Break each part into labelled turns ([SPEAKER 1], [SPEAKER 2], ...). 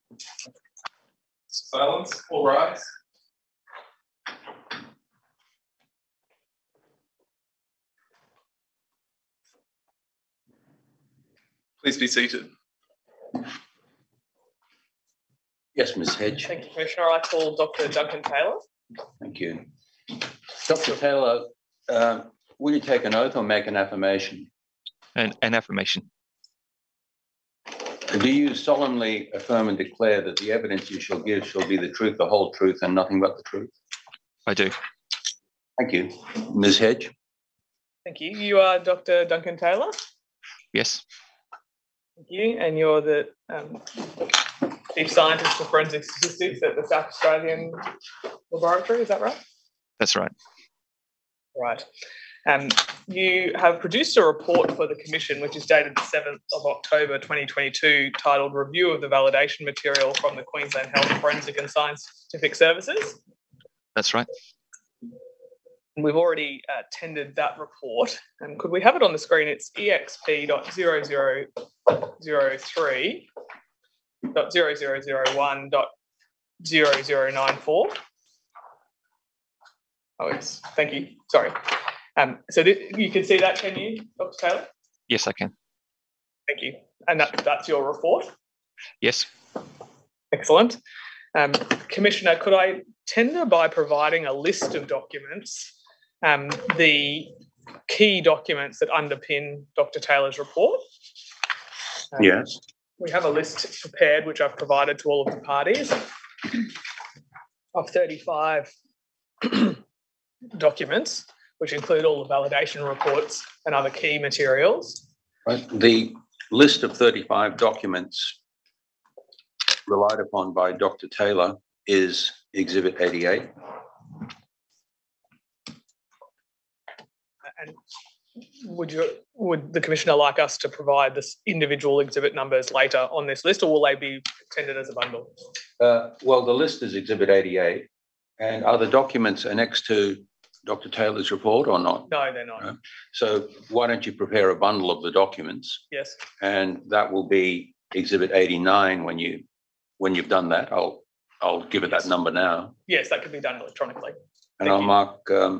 [SPEAKER 1] Silence, all rise. Please be seated.
[SPEAKER 2] Yes, Ms. Hedge.
[SPEAKER 3] Thank you, Commissioner. I call Dr. Duncan Taylor.
[SPEAKER 2] Thank you. Dr. Taylor, will you take an oath or make an affirmation?
[SPEAKER 4] An affirmation.
[SPEAKER 2] Do you solemnly affirm and declare that the evidence you shall give shall be the truth, the whole truth, and nothing but the truth?
[SPEAKER 4] I do.
[SPEAKER 2] Thank you. Ms. Hedge?
[SPEAKER 3] Thank you. You are Dr. Duncan Taylor?
[SPEAKER 4] Yes.
[SPEAKER 3] Thank you. And you're the Chief Scientist for Forensic Statistics at the South Australian Laboratory, is that right?
[SPEAKER 4] That's right.
[SPEAKER 3] Right. You have produced a report for the Commission, which is dated the 7th of October 2022, titled Review of the Validation Material from the Queensland Health Forensic and Scientific Services.
[SPEAKER 4] That's right.
[SPEAKER 3] We've already tendered that report. And could we have it on the screen? It's exp.0003.0001.0094. Oh, yes. Thank you. Sorry. So you can see that, can you, Dr. Taylor?
[SPEAKER 4] Yes, I can.
[SPEAKER 3] Thank you. And that's your report?
[SPEAKER 4] Yes.
[SPEAKER 3] Excellent. Commissioner, could I tender by providing a list of documents, the key documents that underpin Dr. Taylor's report?
[SPEAKER 2] Yes.
[SPEAKER 3] We have a list prepared, which I've provided to all of the parties, of 35 documents, which include all the validation reports and other key materials.
[SPEAKER 2] Right. The list of 35 documents relied upon by Dr. Taylor is Exhibit 88.
[SPEAKER 3] And would the Commissioner like us to provide this individual exhibit numbers later on this list, or will they be tendered as a bundle?
[SPEAKER 2] Well, the list is Exhibit 88. And are the documents annexed to Dr. Taylor's report or not?
[SPEAKER 3] No, they're not.
[SPEAKER 2] No. So why don't you prepare a bundle of the documents?
[SPEAKER 3] Yes.
[SPEAKER 2] And that will be Exhibit 89 when you've done that. I'll give it that number now.
[SPEAKER 3] Yes, that could be done electronically.
[SPEAKER 2] And I'll mark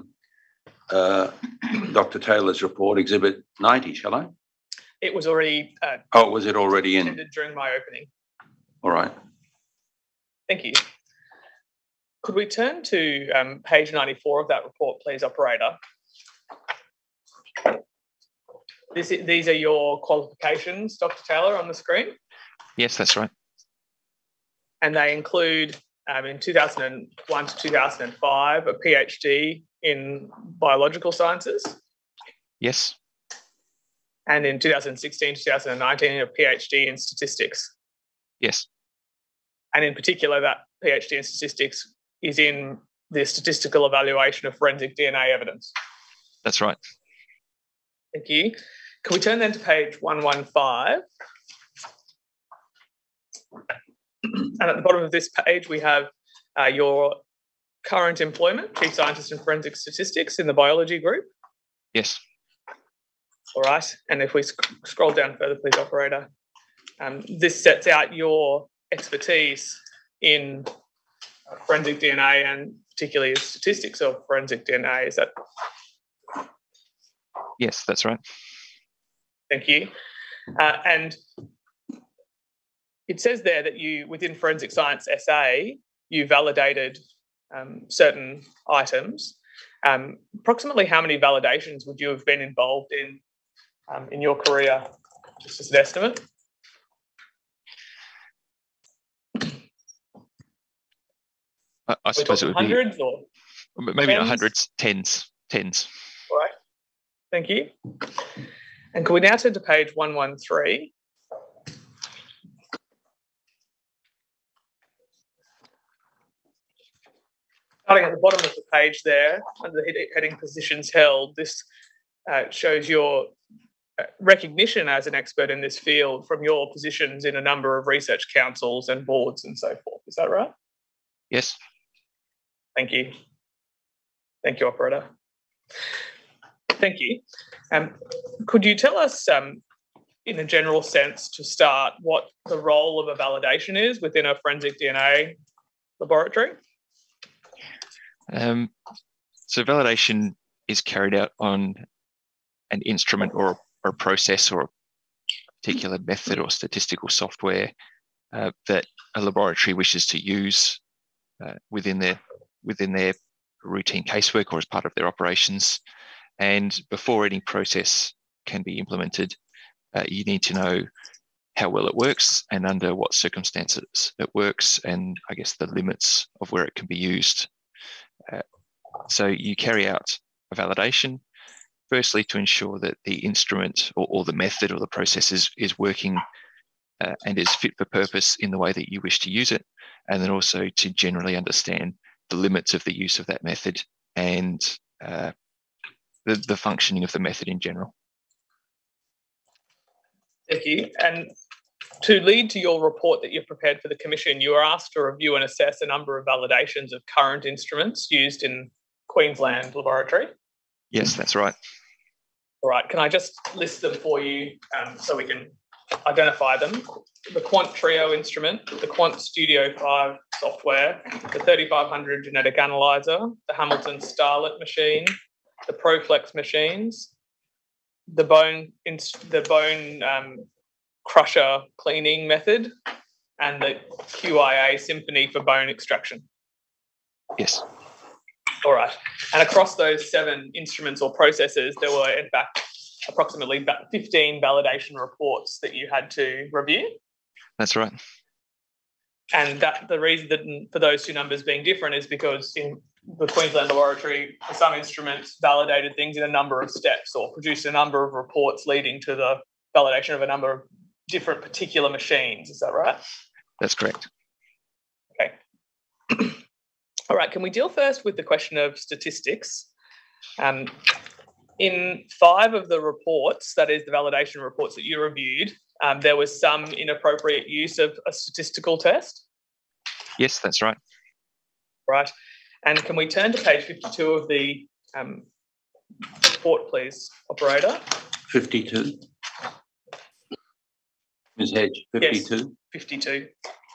[SPEAKER 2] Dr. Taylor's report, Exhibit 90, shall I?
[SPEAKER 3] It was already...
[SPEAKER 2] was it already in?
[SPEAKER 3] During my opening.
[SPEAKER 2] All right.
[SPEAKER 3] Thank you. Could we turn to page 94 of that report, please, operator? These are your qualifications, Dr. Taylor, on the screen?
[SPEAKER 4] Yes, that's right.
[SPEAKER 3] And they include, in 2001 to 2005, a PhD in biological sciences?
[SPEAKER 4] Yes.
[SPEAKER 3] And in 2016 to 2019, a PhD in statistics?
[SPEAKER 4] Yes.
[SPEAKER 3] And in particular, that PhD in statistics is in the statistical evaluation of forensic DNA evidence?
[SPEAKER 4] That's right.
[SPEAKER 3] Thank you. Can we turn then to page 115? And at the bottom of this page, we have your current employment, Chief Scientist in Forensic Statistics in the biology group.
[SPEAKER 4] Yes.
[SPEAKER 3] All right. And if we scroll down further, please, operator. This sets out your expertise in forensic DNA and particularly the statistics of forensic DNA. Is that?
[SPEAKER 4] Yes, that's right.
[SPEAKER 3] Thank you. And it says there that you, within Forensic Science SA, you validated certain items. Approximately how many validations would you have been involved in your career, just as an estimate?
[SPEAKER 4] I suppose it would
[SPEAKER 3] hundreds
[SPEAKER 4] be
[SPEAKER 3] or
[SPEAKER 4] maybe
[SPEAKER 3] tens?
[SPEAKER 4] not hundreds, tens.
[SPEAKER 3] All right. Thank you. And can we now turn to page 113? Starting at the bottom of the page there, under the heading Positions Held, this shows your recognition as an expert in this field from your positions in a number of research councils and boards and so forth. Is that right?
[SPEAKER 4] Yes.
[SPEAKER 3] Thank you. Thank you, operator. Thank you. Could you tell us in a general sense, to start, what the role of a validation is within a forensic DNA laboratory?
[SPEAKER 4] So validation is carried out on an instrument or a process or a particular method or statistical software that a laboratory wishes to use within their routine casework or as part of their operations. And before any process can be implemented, you need to know how well it works and under what circumstances it works, and I guess the limits of where it can be used. So you carry out a validation, firstly to ensure that the instrument or the method or the process is working and is fit for purpose in the way that you wish to use it, and then also to generally understand the limits of the use of that method and the functioning of the method in general.
[SPEAKER 3] Thank you. And to lead to your report that you've prepared for the Commission, you were asked to review and assess a number of validations of current instruments used in Queensland Laboratory.
[SPEAKER 4] Yes, that's right.
[SPEAKER 3] All right, can I just list them for you so we can identify them? The Quant Trio instrument, the Quant Studio 5 software, the 3500 genetic analyzer, the Hamilton Starlet machine, the Proflex machines, the bone crusher cleaning method, and the QIA Symphony for bone extraction.
[SPEAKER 4] Yes.
[SPEAKER 3] All right. And across those 7 instruments or processes, there were, in fact, approximately 15 validation reports that you had to review.
[SPEAKER 4] That's right.
[SPEAKER 3] And that the reason for those 2 numbers being different is because in the Queensland Laboratory, for some instruments, validated things in a number of steps or produced a number of reports leading to the validation of a number of different particular machines. Is that right?
[SPEAKER 4] That's correct.
[SPEAKER 3] Okay. All right. Can we deal first with the question of statistics? In 5 of the reports, that is the validation reports that you reviewed, there was some inappropriate use of a statistical test.
[SPEAKER 4] Yes, that's right.
[SPEAKER 3] Right. And can we turn to page 52 of the report, please, operator?
[SPEAKER 2] 52. Ms. Hedge, 52.
[SPEAKER 3] Yes, 52.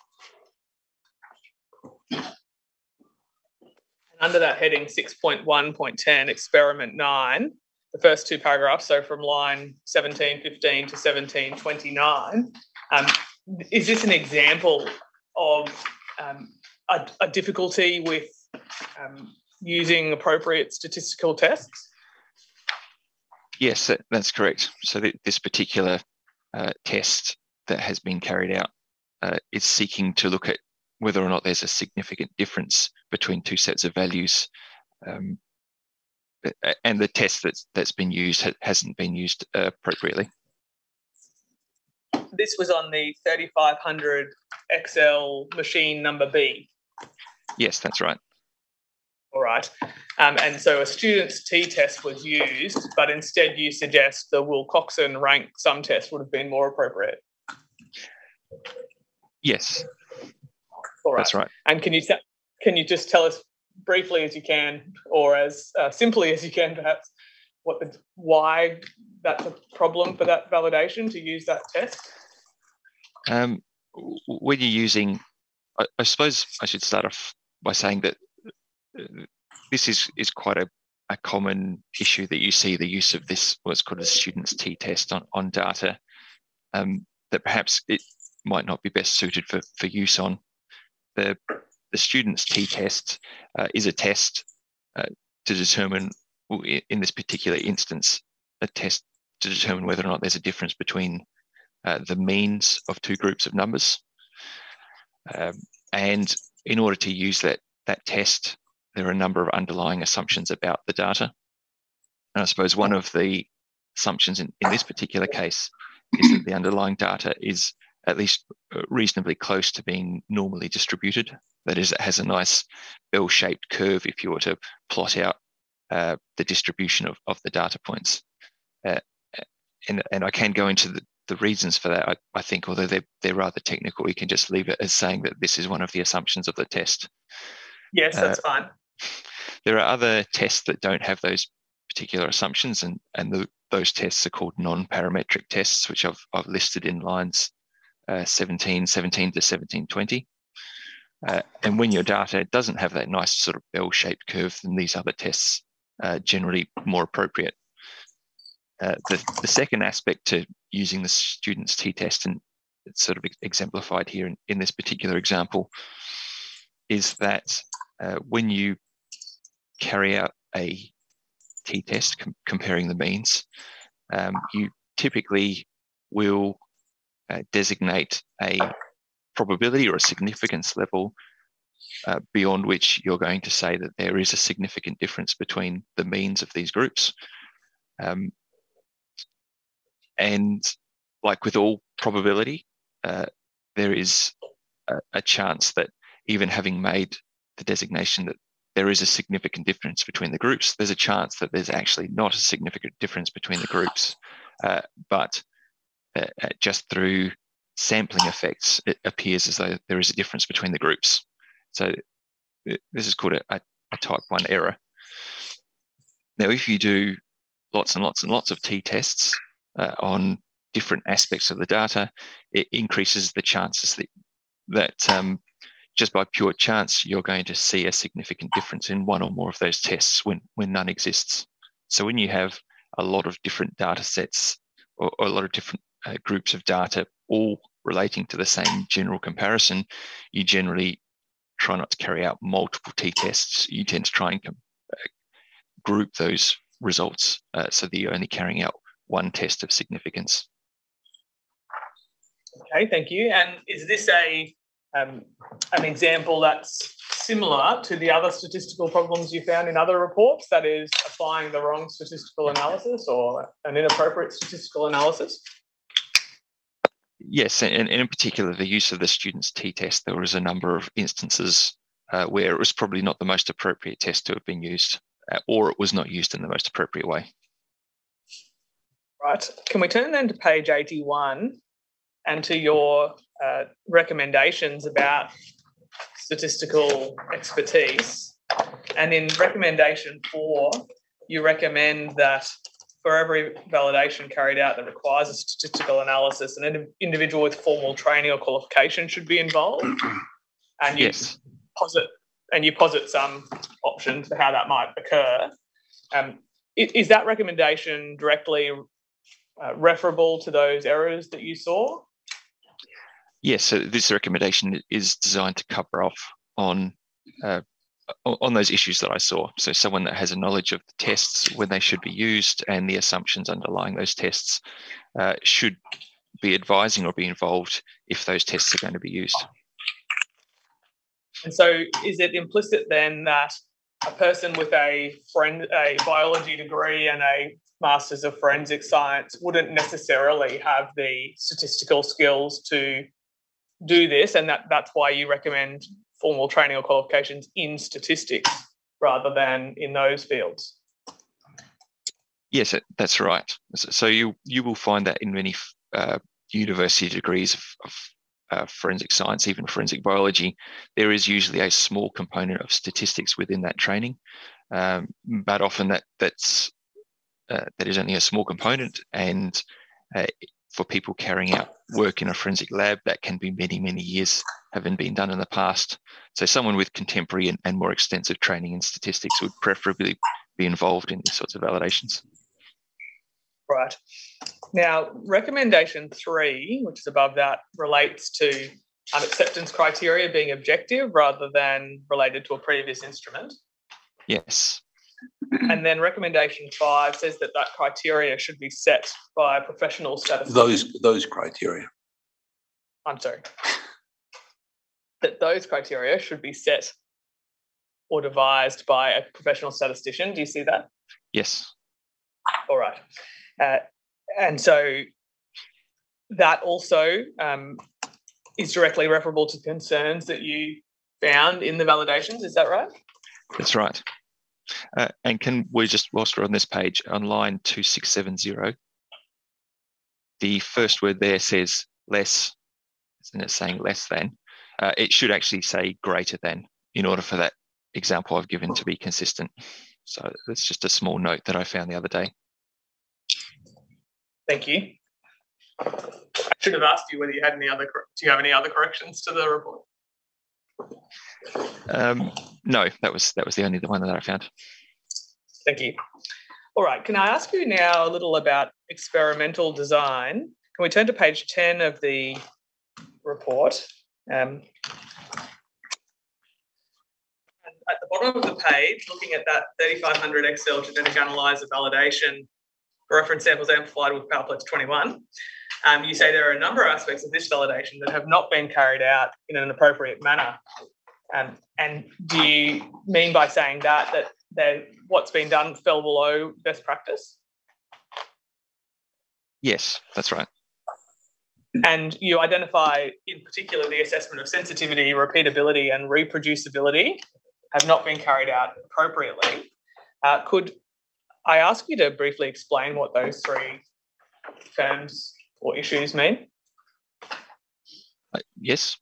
[SPEAKER 3] And under that heading 6.1.10, experiment 9, the first 2 paragraphs, so from line 1715 to 1729, is this an example of a difficulty with using appropriate statistical tests?
[SPEAKER 4] Yes, that's correct. So this particular test that has been carried out is seeking to look at whether or not there's a significant difference between 2 sets of values, and the test that's been used hasn't been used appropriately.
[SPEAKER 3] This was on the 3500 XL machine number B.
[SPEAKER 4] Yes, that's right.
[SPEAKER 3] All right. And so a student's t-test was used, but instead you suggest the Wilcoxon rank sum test would have been more appropriate.
[SPEAKER 4] Yes.
[SPEAKER 3] All right.
[SPEAKER 4] That's right.
[SPEAKER 3] And can you just tell us briefly as you can, or as simply as you can perhaps, why that's a problem for that validation to use that test?
[SPEAKER 4] When you're using, I suppose I should start off by saying that this is quite a common issue that you see the use of this, what's called a student's t-test on data, that perhaps it might not be best suited for use on. The student's t-test is a test to determine, in this particular instance, a test to determine whether or not there's a difference between the means of 2 groups of numbers. And in order to use that test, there are a number of underlying assumptions about the data. And I suppose one of the assumptions in this particular case is that the underlying data is at least reasonably close to being normally distributed. That is, it has a nice bell-shaped curve if you were to plot out the distribution of the data points. And I can go into the reasons for that. I think, although they're rather technical, we can just leave it as saying that this is one of the assumptions of the test.
[SPEAKER 3] Yes, that's fine.
[SPEAKER 4] There are other tests that don't have those particular assumptions, and those tests are called non-parametric tests, which I've listed in lines 17 to 1720. And when your data doesn't have that nice sort of bell-shaped curve, then these other tests are generally more appropriate. The second aspect to using the student's t-test, and it's sort of exemplified here in this particular example, is that when you carry out a t-test comparing the means, you typically will designate a probability or a significance level beyond which you're going to say that there is a significant difference between the means of these groups. And like with all probability, there is a chance that even having made the designation that there is a significant difference between the groups, there's a chance that there's actually not a significant difference between the groups, but just through sampling effects, it appears as though there is a difference between the groups. So this is called a type 1 error. Now, if you do lots and lots and lots of t-tests on different aspects of the data, it increases the chances that just by pure chance, you're going to see a significant difference in one or more of those tests when none exists. So when you have a lot of different data sets or a lot of different groups of data all relating to the same general comparison, you generally try not to carry out multiple t-tests. You tend to try and group those results so that you're only carrying out one test of significance.
[SPEAKER 3] Okay, thank you. And is this an example that's similar to the other statistical problems you found in other reports, that is applying the wrong statistical analysis or an inappropriate statistical analysis?
[SPEAKER 4] Yes, and in particular, the use of the student's t-test, there was a number of instances where it was probably not the most appropriate test to have been used, or it was not used in the most appropriate way.
[SPEAKER 3] Right. Can we turn then to page 81 and to your recommendations about statistical expertise? And in recommendation 4, you recommend that for every validation carried out that requires a statistical analysis, an individual with formal training or qualification should be involved. And you
[SPEAKER 4] Yes.
[SPEAKER 3] posit some options for how that might occur. Is that recommendation directly referable to those errors that you saw?
[SPEAKER 4] Yes, so this recommendation is designed to cover off on those issues that I saw. So someone that has a knowledge of the tests, when they should be used, and the assumptions underlying those tests should be advising or be involved if those tests are going to be used.
[SPEAKER 3] And so is it implicit then that a person with a biology degree and a Masters of Forensic Science wouldn't necessarily have the statistical skills to do this, and that's why you recommend formal training or qualifications in statistics rather than in those fields?
[SPEAKER 4] Yes, that's right. So you will find that in many university degrees of forensic science, even forensic biology, there is usually a small component of statistics within that training, but often that is only a small component, and for people carrying out work in a forensic lab, that can be many, many years having been done in the past. So someone with contemporary and more extensive training in statistics would preferably be involved in these sorts of validations.
[SPEAKER 3] Right. Now, recommendation 3, which is above that, relates to acceptance criteria being objective rather than related to a previous instrument.
[SPEAKER 4] Yes.
[SPEAKER 3] And then recommendation 5 says that criteria should be set by a professional statistician.
[SPEAKER 2] Those criteria.
[SPEAKER 3] I'm sorry. That those criteria should be set or devised by a professional statistician. Do you see that?
[SPEAKER 4] Yes.
[SPEAKER 3] All right. And so that also is directly referable to concerns that you found in the validations. Is that right?
[SPEAKER 4] That's right. And can we just, whilst we're on this page, on line 2670, the first word there says less, and it's saying less than. It should actually say greater than in order for that example I've given to be consistent. So that's just a small note that I found the other day.
[SPEAKER 3] Thank you. I should have asked you whether you had any other. Do you have any other corrections to the report?
[SPEAKER 4] No, that was the only one that I found.
[SPEAKER 3] Thank you. All right. Can I ask you now a little about experimental design? Can we turn to page 10 of the report? At the bottom of the page, looking at that 3500 Excel genetic analyzer validation for reference samples amplified with PowerPlex 21, you say there are a number of aspects of this validation that have not been carried out in an appropriate manner. And do you mean by saying that what's been done fell below best practice?
[SPEAKER 4] Yes, that's right.
[SPEAKER 3] And you identify in particular the assessment of sensitivity, repeatability and reproducibility have not been carried out appropriately. Could I ask you to briefly explain what those three terms or issues mean?
[SPEAKER 4] Yes.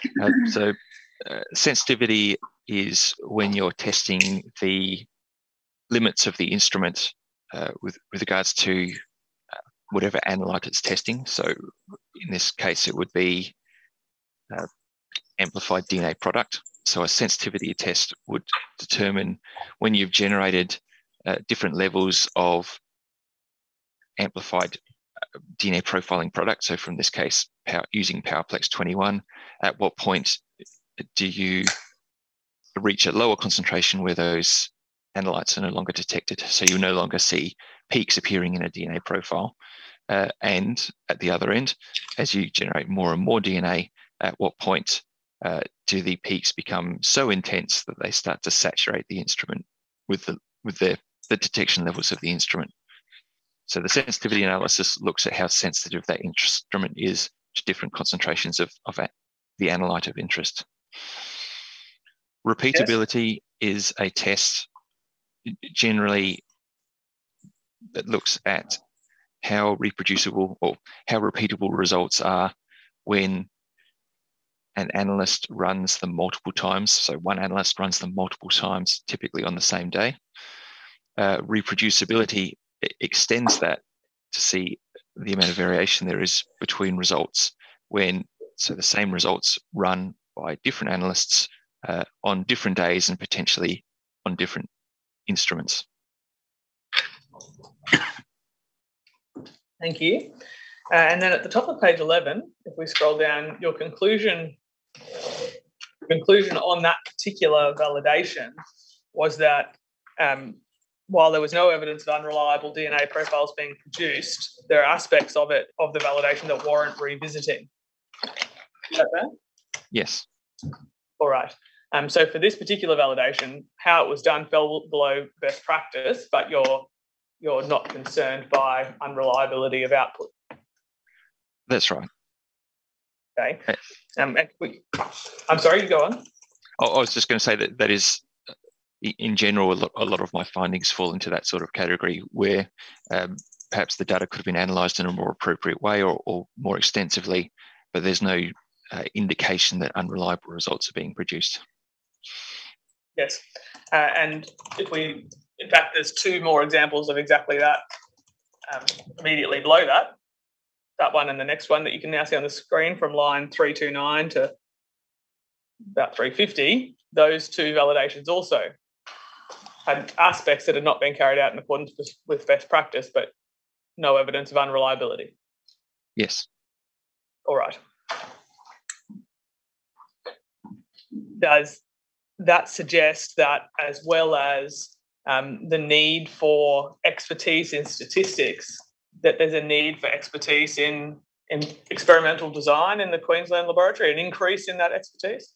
[SPEAKER 4] Sensitivity is when you're testing the limits of the instrument with regards to whatever analyte it's testing. So in this case, it would be amplified DNA product. So a sensitivity test would determine when you've generated different levels of amplified DNA profiling product. So from this case, using PowerPlex 21, at what point do you reach a lower concentration where those analytes are no longer detected? So you no longer see peaks appearing in a DNA profile. And at the other end, as you generate more and more DNA, at what point do the peaks become so intense that they start to saturate the instrument with the detection levels of the instrument? So the sensitivity analysis looks at how sensitive that instrument is to different concentrations of the analyte of interest. Repeatability is a test generally that looks at how reproducible or how repeatable results are when an analyst runs them multiple times. So one analyst runs them multiple times, typically on the same day. Reproducibility extends that to see the amount of variation there is between results so the same results run by different analysts on different days and potentially on different instruments.
[SPEAKER 3] Thank you. And then at the top of page 11, if we scroll down, your conclusion on that particular validation was that while there was no evidence of unreliable DNA profiles being produced, there are aspects of the validation that warrant revisiting. Is that fair?
[SPEAKER 4] Yes.
[SPEAKER 3] All right. So for this particular validation, how it was done fell below best practice, but you're not concerned by unreliability of output.
[SPEAKER 4] That's right.
[SPEAKER 3] Okay. I'm sorry, you go on.
[SPEAKER 4] I was just going to say that is, in general, a lot of my findings fall into that sort of category where perhaps the data could have been analysed in a more appropriate way or more extensively, but there's no indication that unreliable results are being produced.
[SPEAKER 3] Yes. And in fact, there's two more examples of exactly that immediately below that one and the next one that you can now see on the screen from line 329 to about 350. Those two validations also had aspects that had not been carried out in accordance with best practice, but no evidence of unreliability.
[SPEAKER 4] Yes.
[SPEAKER 3] All right. Does that suggest that, as well as the need for expertise in statistics, that there's a need for expertise in experimental design in the Queensland laboratory, an increase in that expertise?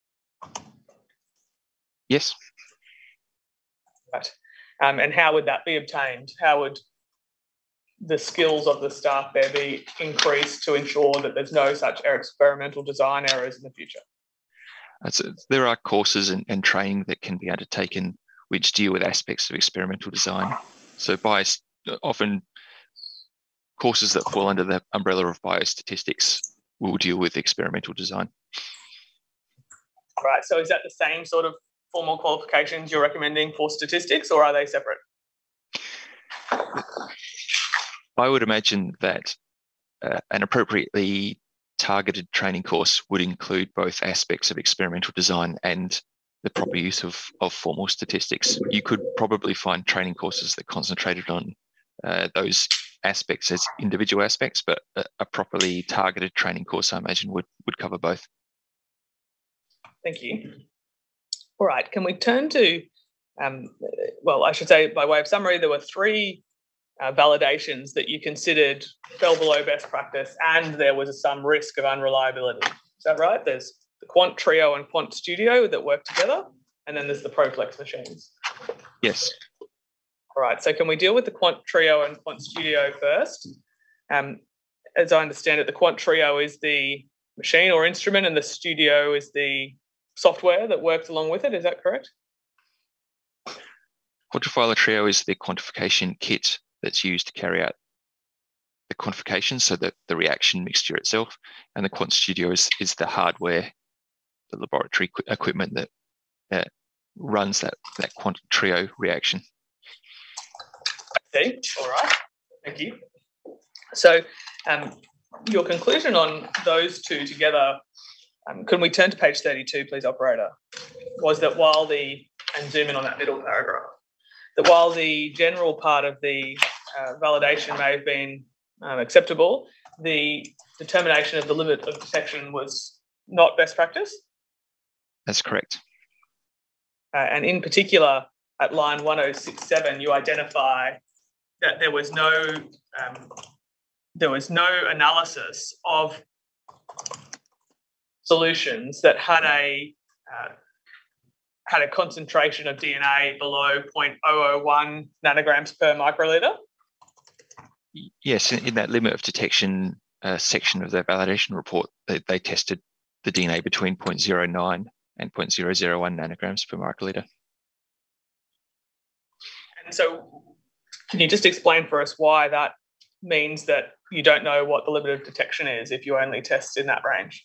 [SPEAKER 4] Yes.
[SPEAKER 3] Right. And how would that be obtained? How would the skills of the staff there be increased to ensure that there's no such experimental design errors in the future?
[SPEAKER 4] So there are courses and training that can be undertaken which deal with aspects of experimental design. So often courses that fall under the umbrella of biostatistics will deal with experimental design.
[SPEAKER 3] Right. So is that the same sort of formal qualifications you're recommending for statistics, or are they separate?
[SPEAKER 4] I would imagine that an appropriately targeted training course would include both aspects of experimental design and the proper use of formal statistics. You could probably find training courses that concentrated on those aspects as individual aspects, but a properly targeted training course, I imagine, would cover both.
[SPEAKER 3] Thank you. All right, can we turn to, well, I should say by way of summary, there were three validations that you considered fell below best practice and there was some risk of unreliability. Is that right? There's the Quant Trio and Quant Studio that work together, and then there's the ProFlex machines.
[SPEAKER 4] Yes.
[SPEAKER 3] All right, so can we deal with the Quant Trio and Quant Studio first? As I understand it, the Quant Trio is the machine or instrument and the Studio is the software that works along with it. Is that correct?
[SPEAKER 4] Quantifiler Trio is the quantification kit that's used to carry out the quantification, so that the reaction mixture itself, and the Quant Studio is the hardware, the laboratory equipment that runs that Quant Trio reaction.
[SPEAKER 3] See, all right, thank you. So your conclusion on those two together, can we turn to page 32, please, operator, was that while and zoom in on that middle paragraph, that while the general part of the validation may have been acceptable, the determination of the limit of detection was not best practice? That's
[SPEAKER 4] correct.
[SPEAKER 3] And in particular, at line 1067, you identify that there was no analysis of solutions that had a concentration of DNA below 0.001 nanograms per microliter?
[SPEAKER 4] Yes, in that limit of detection section of their validation report, they tested the DNA between 0.09 and 0.001 nanograms per microliter. And so can you just explain for us why that means that you don't know what the limit of detection is if you only test in that range?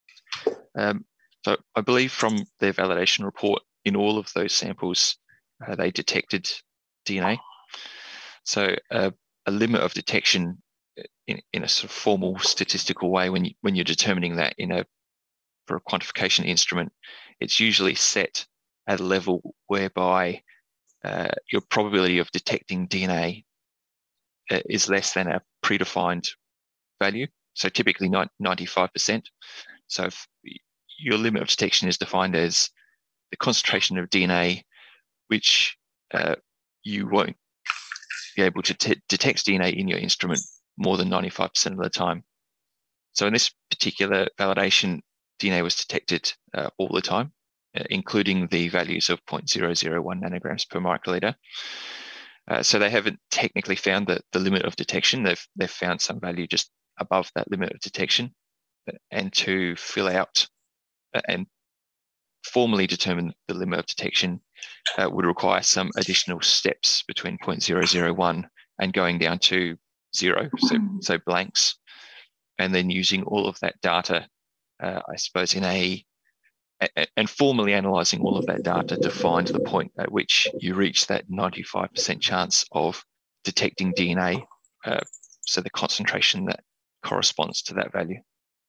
[SPEAKER 4] So I believe from their validation report, in all of those samples, they detected DNA. So a limit of detection in a sort of formal statistical way, when you're determining that for a quantification instrument, it's usually set at a level whereby your probability of detecting DNA is less than a predefined value. So typically 95%. So if your limit of detection is defined as the concentration of DNA, which you won't be able to detect DNA in your instrument more than 95% of the time. So in this particular validation, DNA was detected all the time, including the values of 0.001 nanograms per microliter. So they haven't technically found the limit of detection. They've found some value just above that limit of detection. And to fill out and formally determine the limit of detection would require some additional steps between 0.001 and going down to 0, so blanks, and then using all of that data, I suppose, and formally analysing all of that data to find the point at which you reach that 95% chance of detecting DNA, so the concentration that corresponds to that value.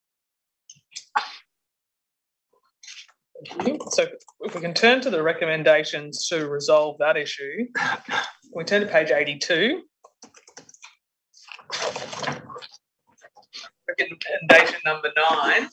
[SPEAKER 3] Thank you. So if we can turn to the recommendations to resolve that issue, we turn to page 82. Recommendation number 9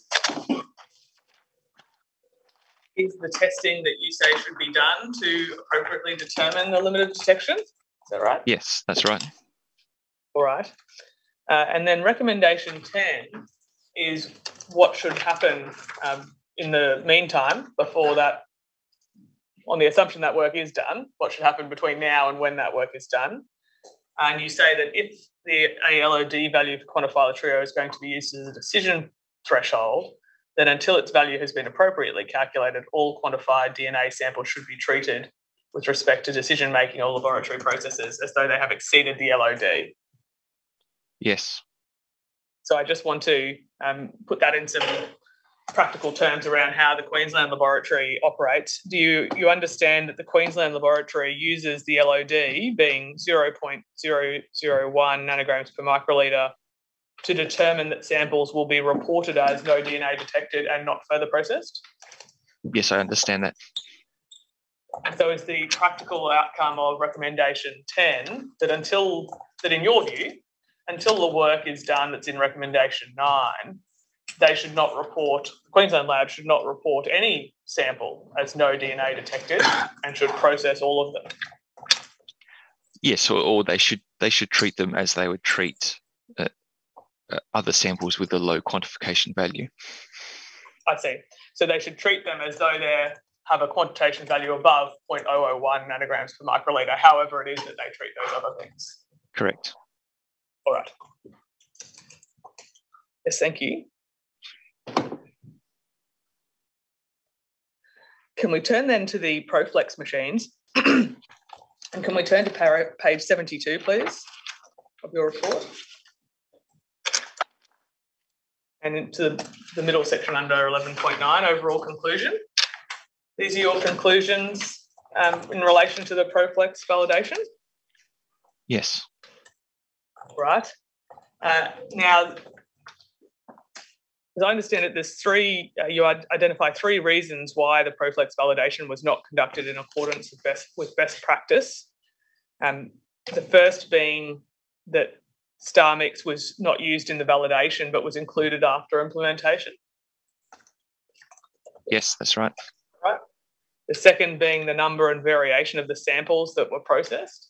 [SPEAKER 3] is the testing that you say should be done to appropriately determine the limit of detection. Is that right?
[SPEAKER 4] Yes, that's right.
[SPEAKER 3] All right. And then recommendation 10 is what should happen in the meantime, before that, on the assumption that work is done, what should happen between now and when that work is done. And you say that if the ALOD value for Quantifiler Trio is going to be used as a decision threshold, then until its value has been appropriately calculated, all quantified DNA samples should be treated with respect to decision-making or laboratory processes as though they have exceeded the LOD.
[SPEAKER 4] Yes.
[SPEAKER 3] So I just want to put that in practical terms around how the Queensland laboratory operates. Do you understand that the Queensland laboratory uses the LOD being 0.001 nanograms per microlitre to determine that samples will be reported as no DNA detected and not further processed?
[SPEAKER 4] Yes, I understand that.
[SPEAKER 3] So is the practical outcome of recommendation 10 that in your view, until the work is done that's in recommendation 9, they should not report, the Queensland lab should not report any sample as no DNA detected and should process all of them?
[SPEAKER 4] Yes, or they should treat them as they would treat other samples with a low quantification value.
[SPEAKER 3] I see. So they should treat them as though they have a quantitation value above 0.001 nanograms per microlitre, however it is that they treat those other things.
[SPEAKER 4] Correct.
[SPEAKER 3] All right. Yes, thank you. Can we turn then to the Proflex machines? And can we turn to page 72, please, of your report? And into the middle section under 11.9, overall conclusion. These are your conclusions in relation to the Proflex validation?
[SPEAKER 4] Yes.
[SPEAKER 3] Right. Now, as I understand it, there's you identify 3 reasons why the Proflex validation was not conducted in accordance with best practice. The first being that StarMix was not used in the validation but was included after implementation.
[SPEAKER 4] Yes, that's right.
[SPEAKER 3] Right. The second being the number and variation of the samples that were processed.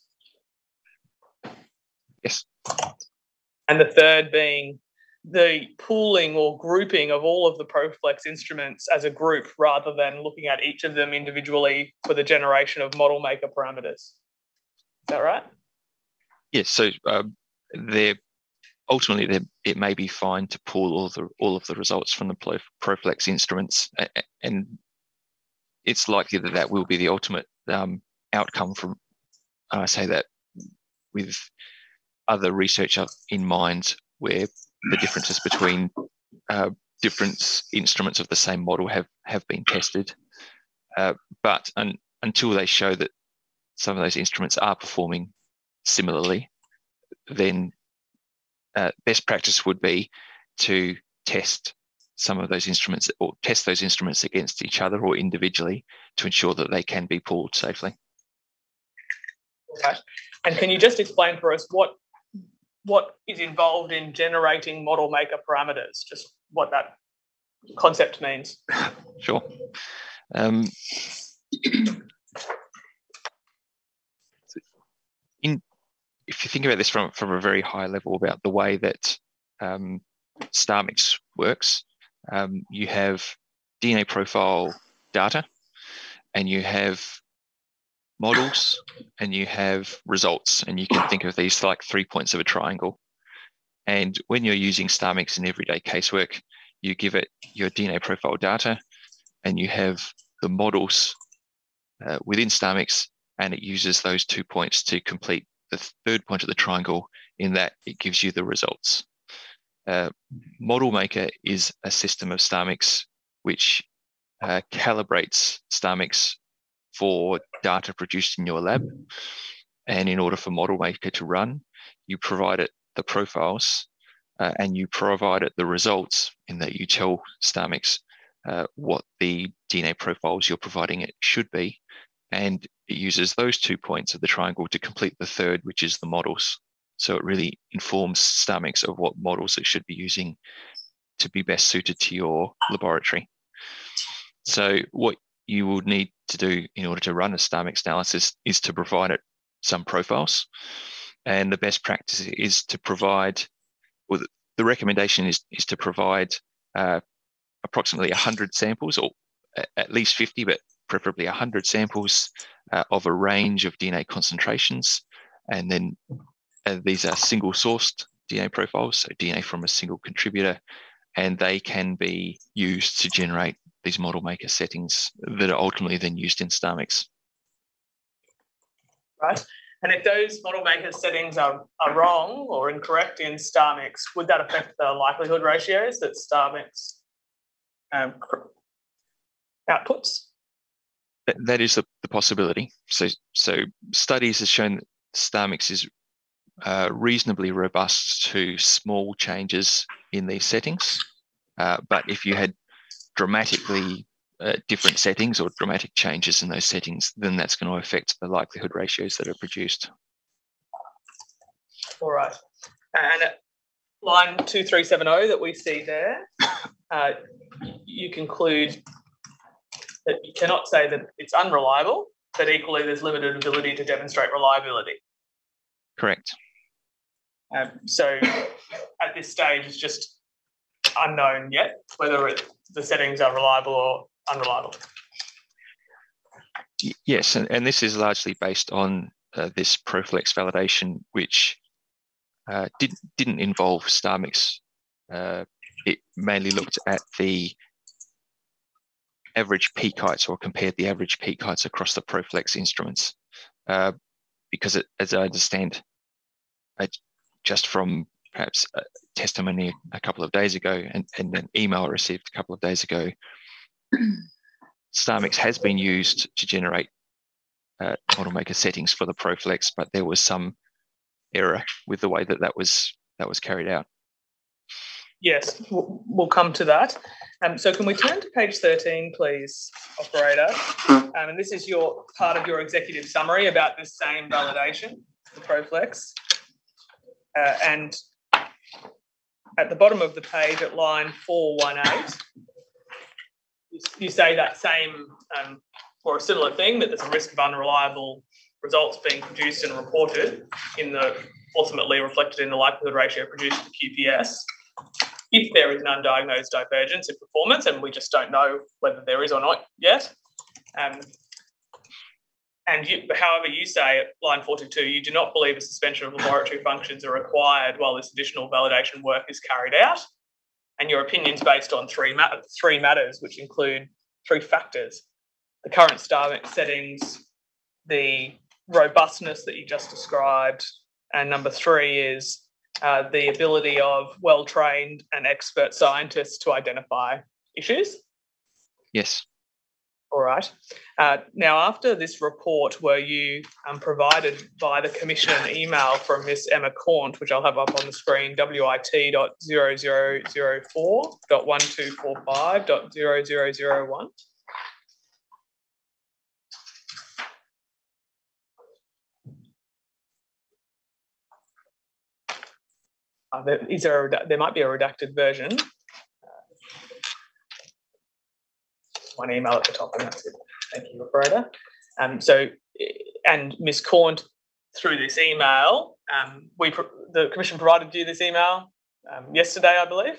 [SPEAKER 4] Yes.
[SPEAKER 3] And the third being the pooling or grouping of all of the Proflex instruments as a group rather than looking at each of them individually for the generation of model maker parameters. Is that right?
[SPEAKER 4] Yes. So it may be fine to pool all of the results from the Proflex instruments, and it's likely that will be the ultimate outcome from. I say that with other research in mind, where the differences between different instruments of the same model have been tested, but until they show that some of those instruments are performing similarly, then best practice would be to test some of those instruments or test those instruments against each other or individually to ensure that they can be pooled safely.
[SPEAKER 3] Okay. And can you just explain for us what is involved in generating model maker parameters, just what that concept means?
[SPEAKER 4] Sure. If you think about this from a very high level about the way that StarMix works, you have DNA profile data, and you have models, and you have results, and you can think of these like 3 points of a triangle. And when you're using StarMix in everyday casework, you give it your DNA profile data, and you have the models within StarMix, and it uses those 2 points to complete the third point of the triangle, in that it gives you the results. Model Maker is a system of StarMix which calibrates StarMix for data produced in your lab. And in order for Model Maker to run, you provide it the profiles and you provide it the results, in that you tell StarMix what the DNA profiles you're providing it should be. And it uses those 2 points of the triangle to complete the third, which is the models. So it really informs StarMix of what models it should be using to be best suited to your laboratory. So what you will need to do in order to run a StarMix analysis is to provide it some profiles. And the best practice is to provide, or the recommendation is to provide approximately 100 samples, or at least 50, but preferably 100 samples of a range of DNA concentrations. And then these are single sourced DNA profiles, so DNA from a single contributor, and they can be used to generate these model maker settings that are ultimately then used in StarMix.
[SPEAKER 3] Right. And if those model maker settings are wrong or incorrect in StarMix, would that affect the likelihood ratios that StarMix outputs?
[SPEAKER 4] That is the possibility. So studies have shown that StarMix is reasonably robust to small changes in these settings. But if you had dramatically different settings or dramatic changes in those settings, then that's going to affect the likelihood ratios that are produced.
[SPEAKER 3] All right. And at line 2370 that we see there, you conclude that you cannot say that it's unreliable, but equally there's limited ability to demonstrate reliability.
[SPEAKER 4] Correct.
[SPEAKER 3] So at this stage, it's just unknown yet whether the settings are reliable or unreliable.
[SPEAKER 4] Yes, and this is largely based on this Proflex validation, which didn't involve StarMix. It mainly looked at the average peak heights, or compared the average peak heights across the Proflex instruments, because as I understand, just from perhaps a testimony a couple of days ago and an email I received a couple of days ago, StarMix has been used to generate model maker settings for the Proflex, but there was some error with the way that was carried out.
[SPEAKER 3] Yes, we'll come to that. So can we turn to page 13, please, operator? And this is part of your executive summary about this same validation, the Proflex. And at the bottom of the page at line 418, you say that same or a similar thing, that there's a risk of unreliable results being produced and reported ultimately reflected in the likelihood ratio produced at the QPS if there is an undiagnosed divergence in performance, and we just don't know whether there is or not yet. However, you say at line 42, you do not believe a suspension of laboratory functions are required while this additional validation work is carried out. And your opinion's based on three matters, which include three factors: the current StarMix settings, the robustness that you just described, and number three is the ability of well-trained and expert scientists to identify issues.
[SPEAKER 4] Yes.
[SPEAKER 3] All right. Now, after this report, were you provided by the Commission an email from Miss Emma Cornt, which I'll have up on the screen, wit.0004.1245.0001? There might be a redacted version. One email at the top, and that's it. Thank you, operator. And Ms. Cornt, through this email, the Commission provided you this email yesterday, I believe.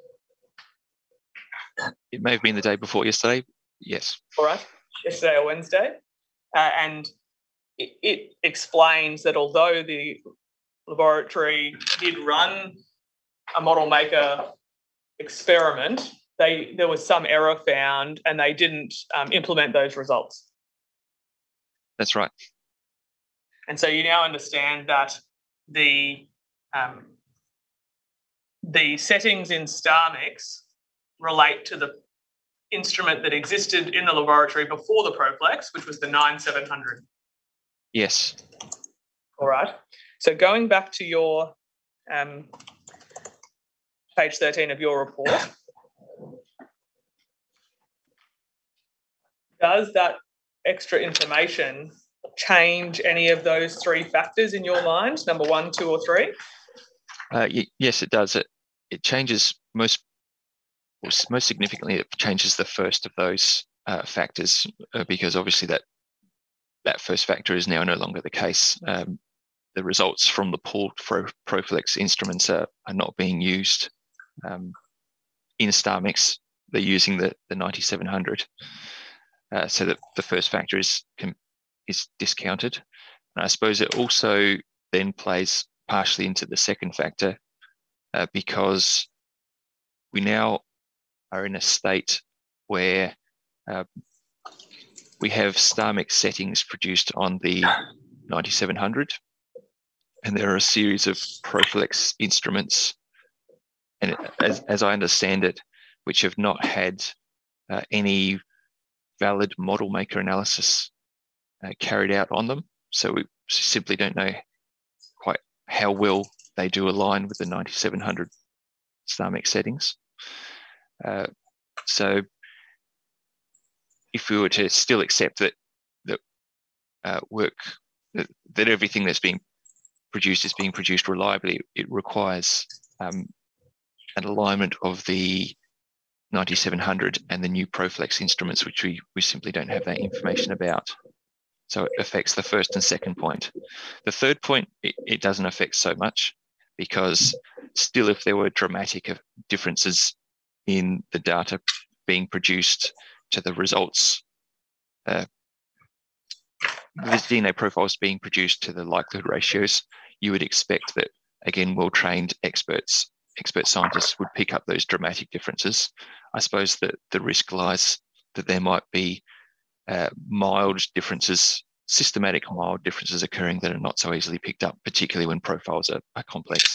[SPEAKER 4] It may have been the day before yesterday. Yes.
[SPEAKER 3] All right. Yesterday or Wednesday, and it explains that although the laboratory did run a model maker experiment, there was some error found and they didn't implement those results.
[SPEAKER 4] That's right.
[SPEAKER 3] And so you now understand that the settings in StarMix relate to the instrument that existed in the laboratory before the Proflex, which was the 9700.
[SPEAKER 4] Yes.
[SPEAKER 3] All right. So going back to your page 13 of your report, does that extra information change any of those three factors in your mind, number 1, 2, or 3?
[SPEAKER 4] Yes, it does. It changes most significantly. It changes the first of those factors because obviously that first factor is now no longer the case. The results from the pooled Proflex instruments are not being used in StarMix. They're using the 9700. So that the first factor is discounted. And I suppose it also then plays partially into the second factor because we now are in a state where we have StarMix settings produced on the 9700, and there are a series of Proflex instruments. And as I understand it, which have not had any valid model maker analysis carried out on them. So we simply don't know quite how well they do align with the 9700 StarMix settings. So if we were to still accept that that everything that's being produced is being produced reliably, it requires an alignment of the 9700 and the new Proflex instruments, which we simply don't have that information about. So it affects the first and second point. The third point, it doesn't affect so much, because still, if there were dramatic differences in the data being produced to the results, the DNA profiles being produced to the likelihood ratios, you would expect that, again, well-trained expert scientists would pick up those dramatic differences. I suppose that the risk lies that there might be mild differences, systematic mild differences occurring that are not so easily picked up, particularly when profiles are complex.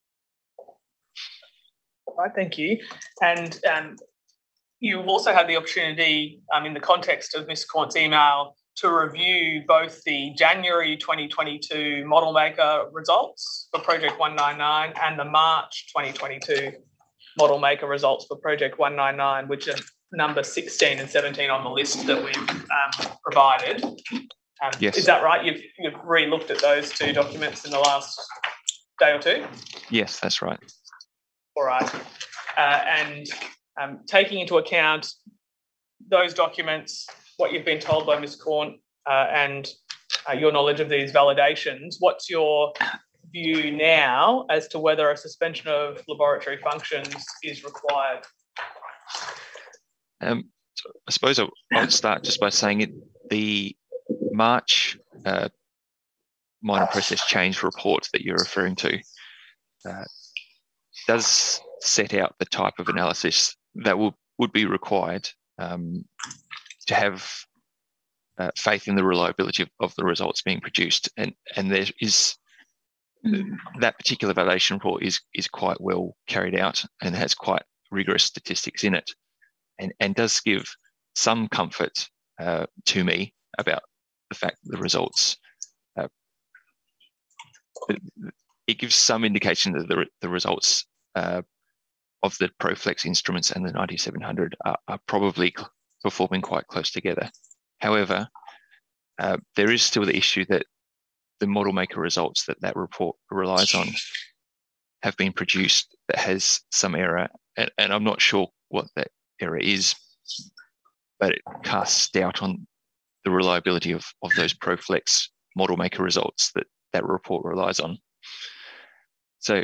[SPEAKER 3] Right, thank you. And you've also had the opportunity, in the context of Ms. Corn's email, to review both the January 2022 model maker results for Project 199 and the March 2022 model maker results for Project 199, which are number 16 and 17 on the list that we've provided.
[SPEAKER 4] Yes.
[SPEAKER 3] Is that right? You've re-looked at those two documents in the last day or two?
[SPEAKER 4] Yes, that's right.
[SPEAKER 3] All right. And taking into account those documents, what you've been told by Ms. Corn, and your knowledge of these validations, what's your view now as to whether a suspension of laboratory functions is required?
[SPEAKER 4] So I suppose I would start just by saying the March minor process change report that you're referring to does set out the type of analysis that would be required to have faith in the reliability of the results being produced, and there is that particular validation report is quite well carried out and has quite rigorous statistics in it, and does give some comfort to me about the fact that the results. It gives some indication that the results of the Proflex instruments and the 9700 are probably performing quite close together. However, there is still the issue that the model maker results that report relies on have been produced that has some error, and I'm not sure what that error is, but it casts doubt on the reliability of those Proflex model maker results that report relies on. So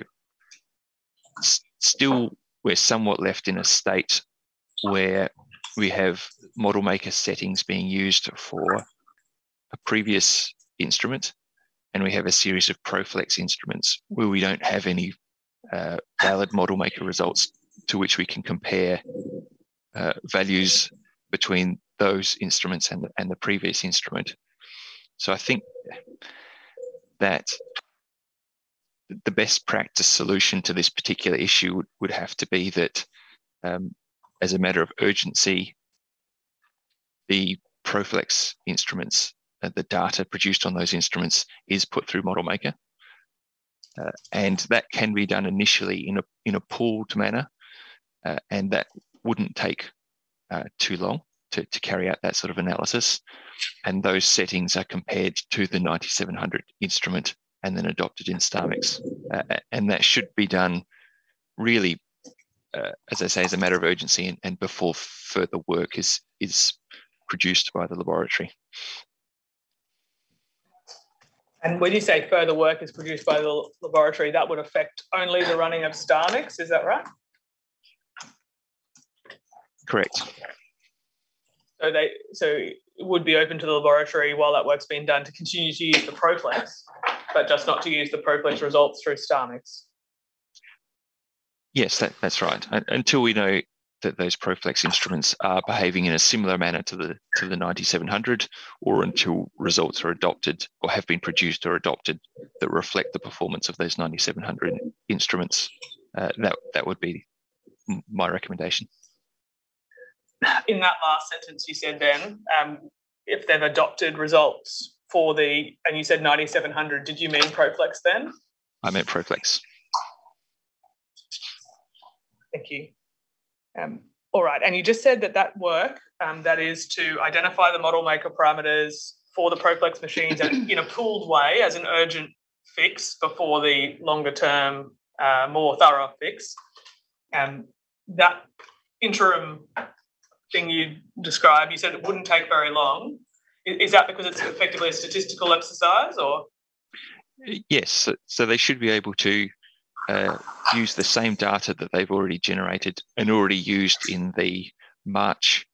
[SPEAKER 4] still, we're somewhat left in a state where we have model maker settings being used for a previous instrument, and we have a series of Proflex instruments where we don't have any valid model maker results to which we can compare values between those instruments and the previous instrument. So I think that the best practice solution to this particular issue would have to be that, as a matter of urgency, the Proflex instruments, the data produced on those instruments, is put through Model Maker, and that can be done initially in a pooled manner, and that wouldn't take too long to carry out that sort of analysis. And those settings are compared to the 9700 instrument and then adopted in StarMix, and that should be done really, as I say, as a matter of urgency and before further work is produced by the laboratory.
[SPEAKER 3] And when you say further work is produced by the laboratory, that would affect only the running of StarMix, is that right?
[SPEAKER 4] Correct.
[SPEAKER 3] So it would be open to the laboratory while that work's being done to continue to use the Proflex, but just not to use the Proflex results through StarMix.
[SPEAKER 4] Yes, that's right. Until we know that those Proflex instruments are behaving in a similar manner to the 9700, or until results are adopted or have been produced or adopted that reflect the performance of those 9700 instruments, that would be my recommendation.
[SPEAKER 3] in that last sentence you said then, if they've adopted results for and you said 9700, did you mean Proflex then?
[SPEAKER 4] I meant Proflex.
[SPEAKER 3] Thank you. All right, and you just said that work, that is to identify the model maker parameters for the Proflex machines in a pooled way as an urgent fix before the longer term, more thorough fix. That interim thing you described, you said it wouldn't take very long. Is that because it's effectively a statistical exercise, or?
[SPEAKER 4] Yes, so they should be able to use the same data that they've already generated and already used in the March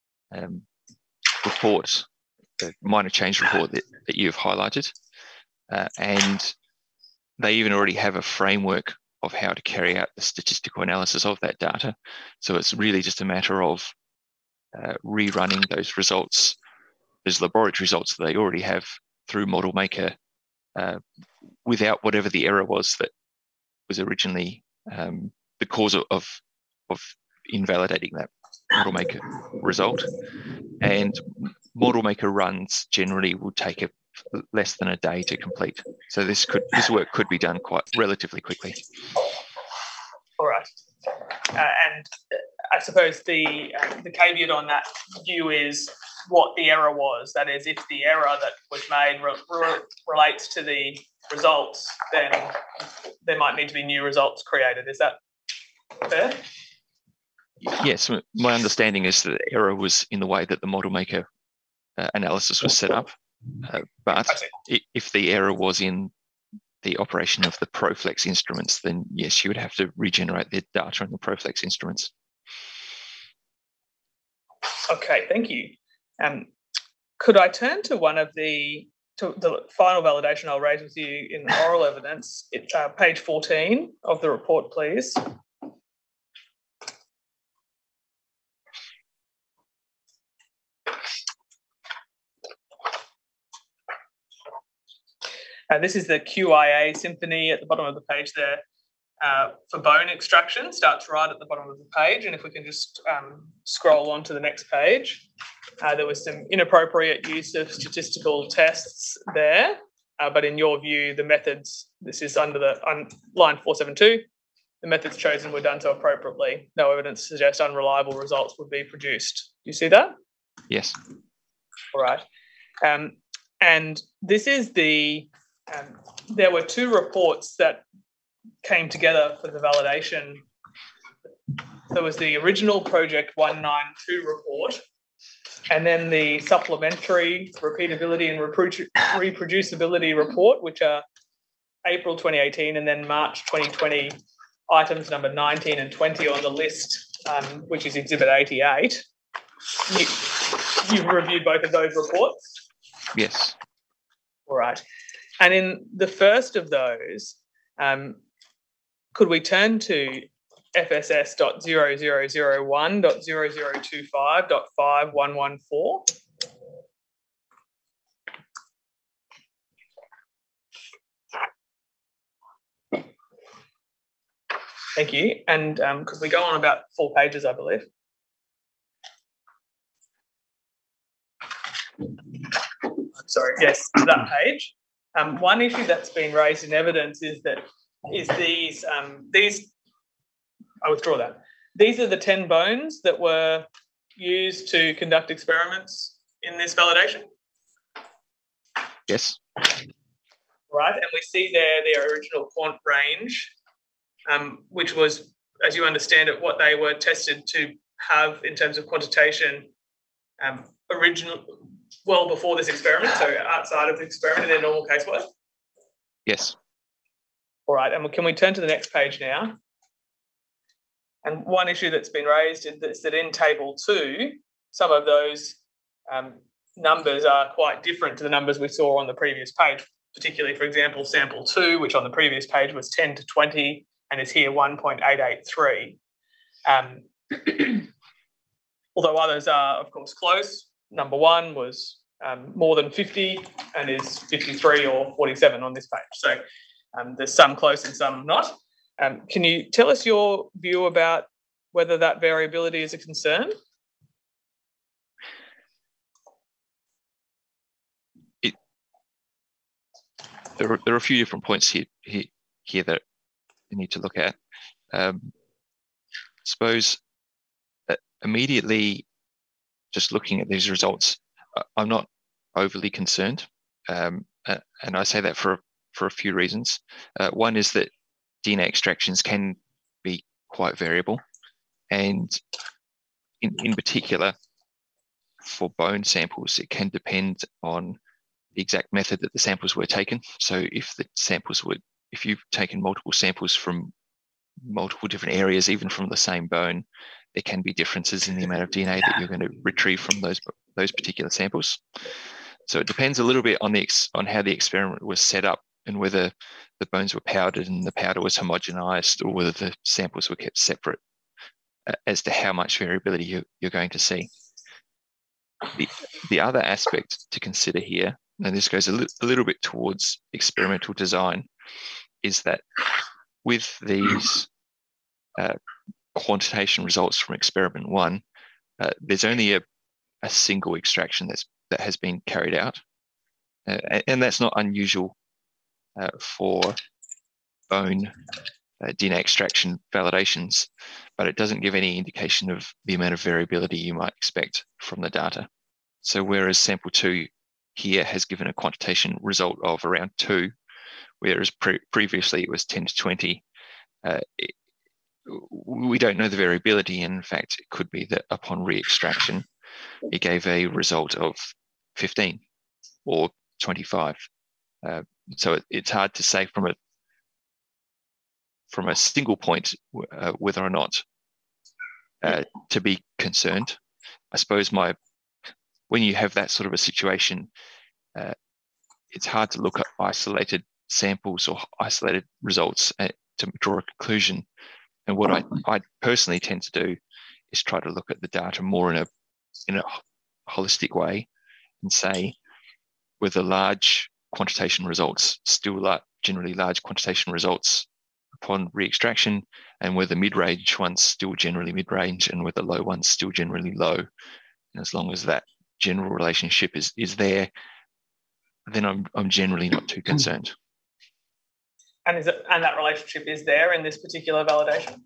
[SPEAKER 4] report, the minor change report that you've highlighted. And they even already have a framework of how to carry out the statistical analysis of that data. So it's really just a matter of rerunning those results, those laboratory results that they already have through Model Maker without whatever the error was that was originally the cause of invalidating that Model Maker result. And Model Maker runs generally will take less than a day to complete. So this work could be done quite relatively quickly.
[SPEAKER 3] All right. And I suppose the caveat on that view is what the error was. That is, if the error that was made relates to the results, then there might need to be new results created. Is that fair?
[SPEAKER 4] Yes, my understanding is that the error was in the way that the Model Maker analysis was set up. But if the error was in the operation of the Proflex instruments, then yes, you would have to regenerate the data in the Proflex instruments. Okay, thank you. Could I turn to the final validation I'll raise with you in the oral evidence? It's page 14 of the report, please. This is the QIA symphony at the bottom of the page there for bone extraction. Starts right at the bottom of the page. And if we can just scroll on to the next page. There was some inappropriate use of statistical tests there. But in your view, the methods, this is under line 472, the methods chosen were done so appropriately. No evidence to suggest unreliable results would be produced. Do you see that? Yes. All right. And this is there were two reports that came together for the validation. There was the original Project 192 report, and then the supplementary repeatability and reproducibility report, which are April 2018 and then March 2020 items number 19 and 20 on the list, which is Exhibit 88. You've reviewed both of those reports? Yes. All right. And in the first of those, could we turn to FSS.0001.0025.5114? Thank you. And could we go on about 4 pages, I believe? Sorry, yes, that page. One issue that's been raised in evidence is these. I withdraw that. These are the 10 bones that were used to conduct experiments in this validation. Yes. Right, and we see there their original quant range, which was, as you understand it, what they were tested to have in terms of quantitation well before this experiment, so outside of the experiment in their normal case was? Yes. All right, and can we turn to the next page now? And one issue that's been raised is that in Table 2, some of those numbers are quite different to the numbers we saw on the previous page, particularly, for example, Sample 2, which on the previous page was 10 to 20 and is here 1.883. Although others are, of course, close. Number 1 was more than 50 and is 53 or 47 on this page. So there's some close and some not. Can you tell us your view about whether that variability is a concern? there are a few different points here that you need to look at. Suppose immediately just looking at these results, I'm not overly concerned, and I say that for a few reasons. One is that DNA extractions can be quite variable, and in particular for bone samples, it can depend on the exact method that the samples were taken. So if you've taken multiple samples from multiple different areas, even from the same bone, there can be differences in the amount of DNA that you're going to retrieve from those particular samples. So it depends a little bit on how the experiment was set up and whether the bones were powdered and the powder was homogenized, or whether the samples were kept separate, as to how much variability you're going to see. The other aspect to consider here, and this goes a little bit towards experimental design, is that with these quantitation results from experiment 1, there's only a single extraction that has been carried out, and that's not unusual for bone DNA extraction validations, but it doesn't give any indication of the amount of variability you might expect from the data. So whereas sample 2 here has given a quantitation result of around 2, whereas previously it was 10 to 20, we don't know the variability. And in fact, it could be that upon re-extraction, it gave a result of 15 or 25. So it's hard to say from a single point whether or not to be concerned. I suppose when you have that sort of a situation, it's hard to look at isolated samples or isolated results to draw a conclusion. And what I personally tend to do is try to look at the data more in a holistic way and say, were the large quantitation results still generally large quantitation results upon re-extraction, and were the mid-range ones still generally mid-range, and were the low ones still generally low? And as long as that general relationship is there, then I'm generally not too concerned.
[SPEAKER 3] And that relationship is there in this particular validation?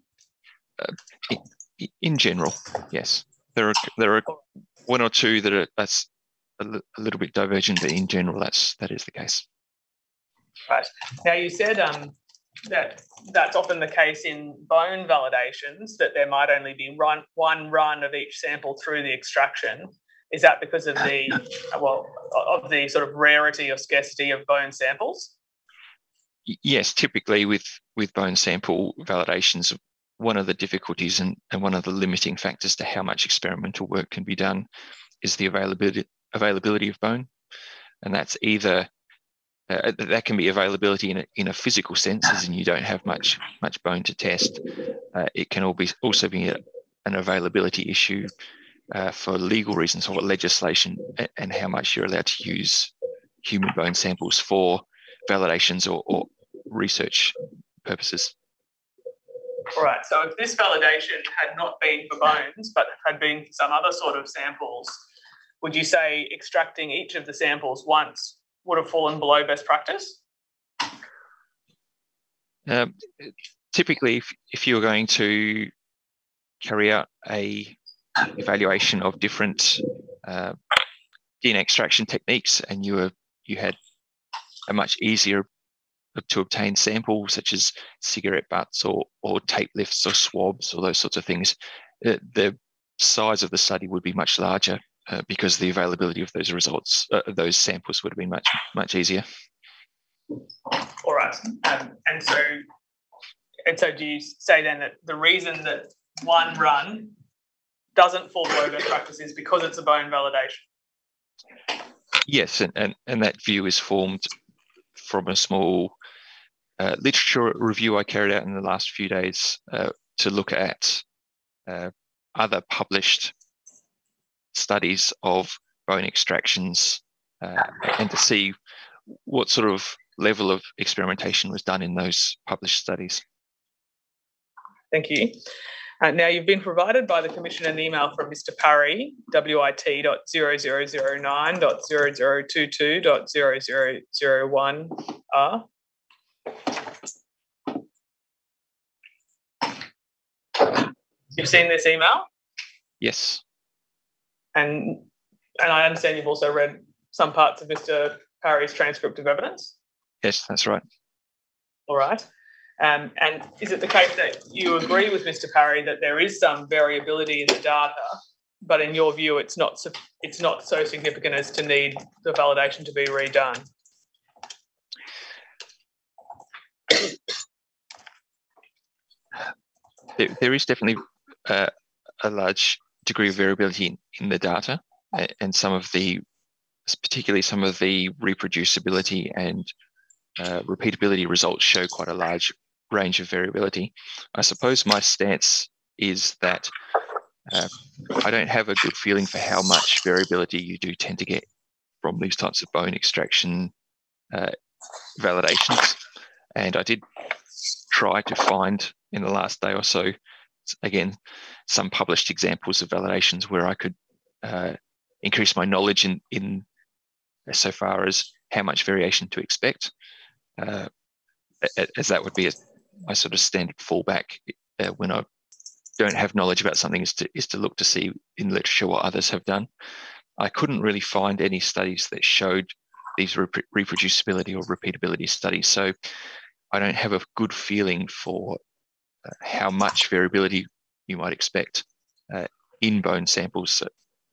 [SPEAKER 4] In general, yes. There are one or two that's a little bit divergent, but in general, that is the case.
[SPEAKER 3] Right. Now, you said that that's often the case in bone validations, that there might only be one run of each sample through the extraction. Is that because of the sort of rarity or scarcity of bone samples?
[SPEAKER 4] Yes, typically with bone sample validations, one of the difficulties and one of the limiting factors to how much experimental work can be done is the availability of bone, and that's either that can be availability in a physical sense, as in you don't have much bone to test. It can also be an availability issue for legal reasons or legislation, and how much you're allowed to use human bone samples for validations or research purposes.
[SPEAKER 3] All right. So if this validation had not been for bones, but had been for some other sort of samples, would you say extracting each of the samples once would have fallen below best practice?
[SPEAKER 4] Typically, if you're going to carry out a evaluation of different DNA extraction techniques, and you had a much easier to obtain sample, such as cigarette butts or tape lifts or swabs or those sorts of things, the size of the study would be much larger because the availability of those results, those samples would have been much easier.
[SPEAKER 3] All right. And so do you say then that the reason that one run doesn't fall below best practice is because it's a bone validation?
[SPEAKER 4] Yes, and that view is formed from a small literature review I carried out in the last few days to look at other published studies of bone extractions and to see what sort of level of experimentation was done in those published studies.
[SPEAKER 3] Thank you. Now, you've been provided by the Commission an email from Mr. Parry, wit.0009.0022.0001R. You've seen this email?
[SPEAKER 4] Yes.
[SPEAKER 3] And I understand you've also read some parts of Mr. Parry's transcript of evidence?
[SPEAKER 4] Yes, that's right.
[SPEAKER 3] All right. And is it the case that you agree with Mr. Parry that there is some variability in the data, but in your view it's not so significant as to need the validation to be redone?
[SPEAKER 4] There is definitely a large degree of variability in the data, and particularly some of the reproducibility and repeatability results show quite a large range of variability. I suppose my stance is that I don't have a good feeling for how much variability you do tend to get from these types of bone extraction validations. And I did try to find in the last day or so, again, some published examples of validations where I could increase my knowledge in so far as how much variation to expect, as that would be my sort of standard fallback when I don't have knowledge about something, is to look to see in literature what others have done. I couldn't really find any studies that showed these reproducibility or repeatability studies, so I don't have a good feeling for how much variability you might expect in bone samples.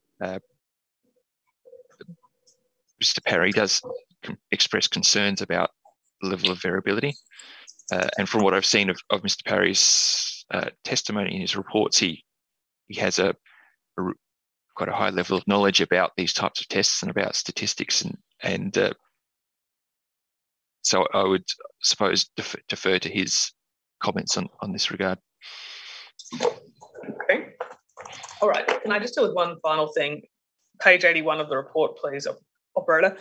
[SPEAKER 4] Mr. Parry does express concerns about the level of variability. And from what I've seen of Mr. Parry's testimony in his reports, he has quite a high level of knowledge about these types of tests and about statistics, and so I would suppose defer to his comments on this regard.
[SPEAKER 3] Okay. All right. Can I just deal with one final thing? Page 81 of the report, please, operator.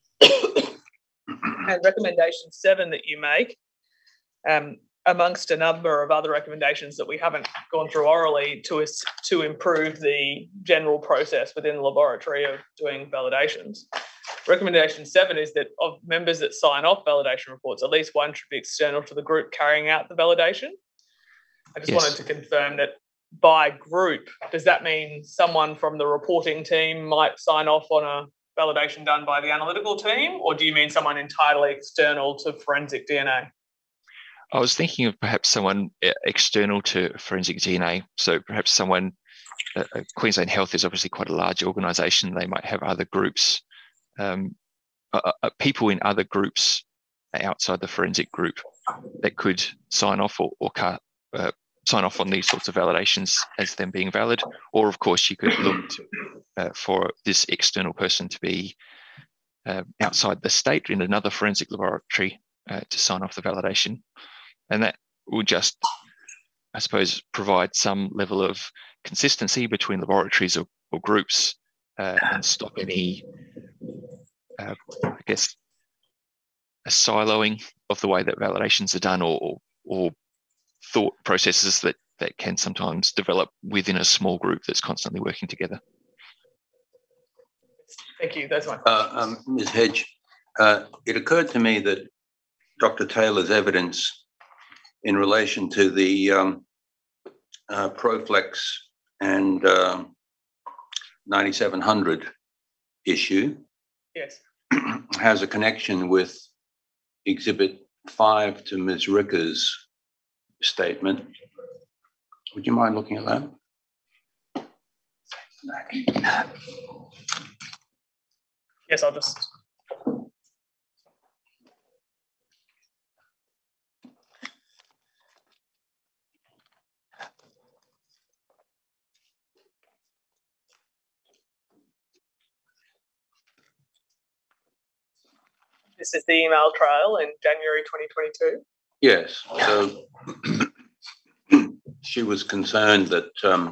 [SPEAKER 3] And recommendation 7 that you make, amongst a number of other recommendations that we haven't gone through orally to improve the general process within the laboratory of doing validations. Recommendation 7 is that of members that sign off validation reports, at least one should be external to the group carrying out the validation. I just wanted to confirm that by group, does that mean someone from the reporting team might sign off on a validation done by the analytical team, or do you mean someone entirely external to forensic DNA?
[SPEAKER 4] I was thinking of perhaps someone external to forensic DNA. So perhaps someone, Queensland Health is obviously quite a large organisation. They might have other groups, people in other groups outside the forensic group that could sign off or sign off on these sorts of validations as them being valid. Or, of course, you could look for this external person to be outside the state in another forensic laboratory to sign off the validation. And that will just, I suppose, provide some level of consistency between laboratories or groups and stop any, I guess, a siloing of the way that validations are done or thought processes that can sometimes develop within a small group that's constantly working together.
[SPEAKER 3] Thank you. That's my question.
[SPEAKER 2] Ms. Hedge, it occurred to me that Dr. Taylor's evidence in relation to the Proflex and 9700 issue
[SPEAKER 3] Yes.
[SPEAKER 2] has a connection with Exhibit 5 to Ms. Ricker's statement. Would you mind looking at that?
[SPEAKER 3] Yes, I'll just... This is the email trail in January 2022.
[SPEAKER 2] Yes. So she was concerned that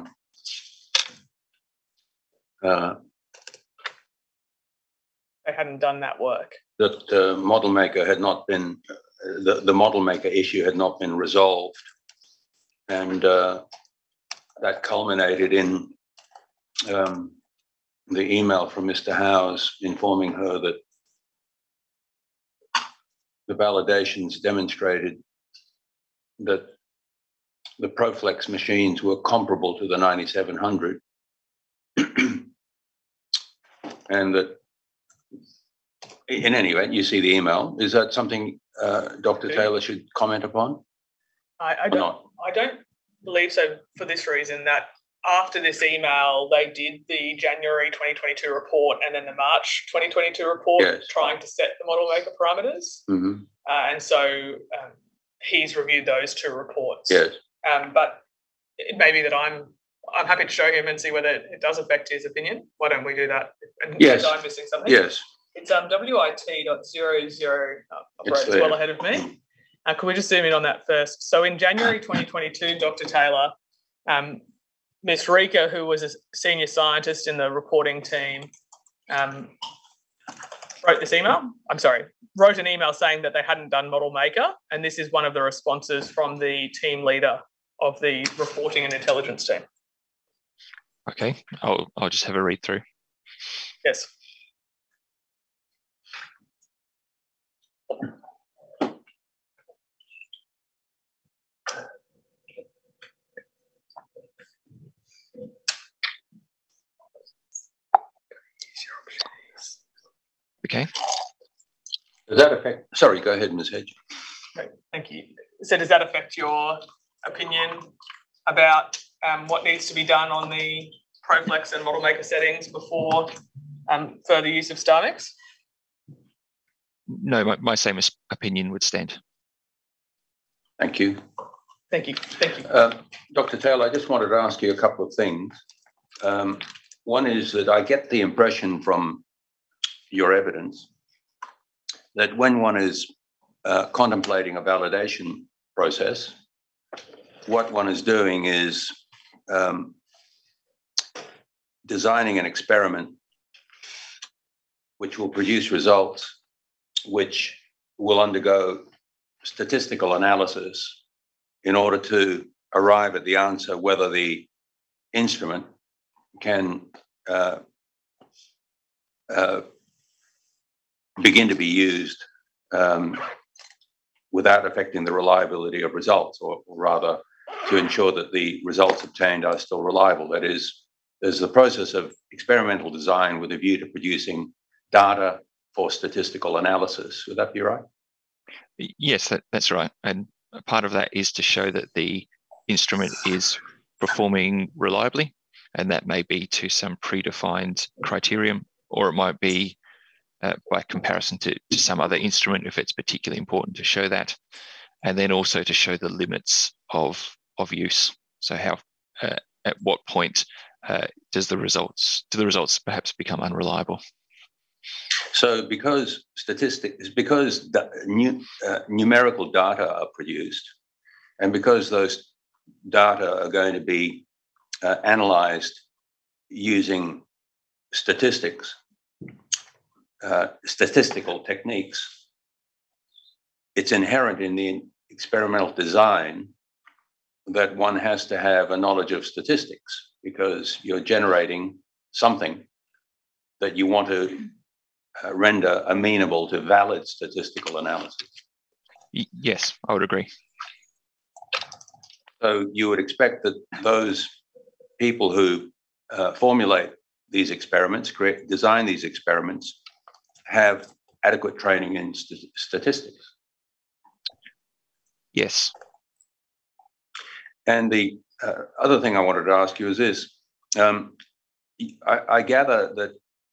[SPEAKER 3] They hadn't done that work.
[SPEAKER 2] that model maker had not been the model maker issue had not been resolved, and that culminated in the email from Mr. Howes informing her that the validations demonstrated that the Proflex machines were comparable to the 9700 and that in any event, you see the email. Is that something Dr. Taylor should comment upon?
[SPEAKER 3] I don't believe so for this reason, that after this email, they did the January 2022 report and then the March 2022 report,
[SPEAKER 2] Yes.
[SPEAKER 3] trying to set the model maker parameters.
[SPEAKER 2] Mm-hmm.
[SPEAKER 3] And so he's reviewed those two reports.
[SPEAKER 2] Yes.
[SPEAKER 3] But it may be that I'm happy to show him and see whether it does affect his opinion. Why don't we do that? And
[SPEAKER 2] Yes.
[SPEAKER 3] I'm missing something.
[SPEAKER 2] Yes.
[SPEAKER 3] It's WIT.00. Operates well ahead of me. Could we just zoom in on that first? So in January 2022, Dr. Taylor, Ms. Rika, who was a senior scientist in the reporting team, wrote an email saying that they hadn't done Model Maker, and this is one of the responses from the team leader of the reporting and intelligence team.
[SPEAKER 4] Okay, I'll just have a read through.
[SPEAKER 3] Yes.
[SPEAKER 4] Okay.
[SPEAKER 2] Does that affect? Sorry, go ahead, Ms. Hedge.
[SPEAKER 3] Okay, thank you. So does that affect your opinion about what needs to be done on the Proflex and Model Maker settings before further use of StarMix?
[SPEAKER 4] No, my same opinion would stand.
[SPEAKER 2] Thank you.
[SPEAKER 3] Thank you.
[SPEAKER 2] Dr. Taylor, I just wanted to ask you a couple of things. One is that I get the impression from your evidence that when one is contemplating a validation process, what one is doing is designing an experiment which will produce results which will undergo statistical analysis in order to arrive at the answer whether the instrument can begin to be used without affecting the reliability of results, or rather to ensure that the results obtained are still reliable. That is, there's the process of experimental design with a view to producing data for statistical analysis. Would that be right?
[SPEAKER 4] Yes, that's right. And part of that is to show that the instrument is performing reliably, and that may be to some predefined criterion, or it might be by comparison to some other instrument if it's particularly important to show that, and then also to show the limits of use. So how at what point do the results perhaps become unreliable?
[SPEAKER 2] So because numerical data are produced, and because those data are going to be analyzed using statistical techniques, it's inherent in the experimental design that one has to have a knowledge of statistics, because you're generating something that you want to render amenable to valid statistical analysis.
[SPEAKER 4] Yes, I would agree.
[SPEAKER 2] So you would expect that those people who formulate these experiments, design these experiments, have adequate training in statistics.
[SPEAKER 4] Yes.
[SPEAKER 2] And the other thing I wanted to ask you is this. I gather that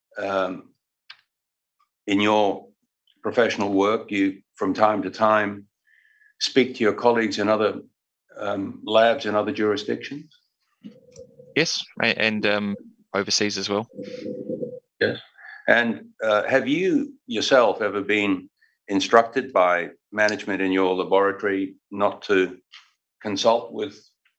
[SPEAKER 2] in your professional work, you, from time to time, speak to your colleagues in other labs in other jurisdictions?
[SPEAKER 4] Yes, and overseas as well.
[SPEAKER 2] Yes. And have you yourself ever been instructed by management in your laboratory not to consult with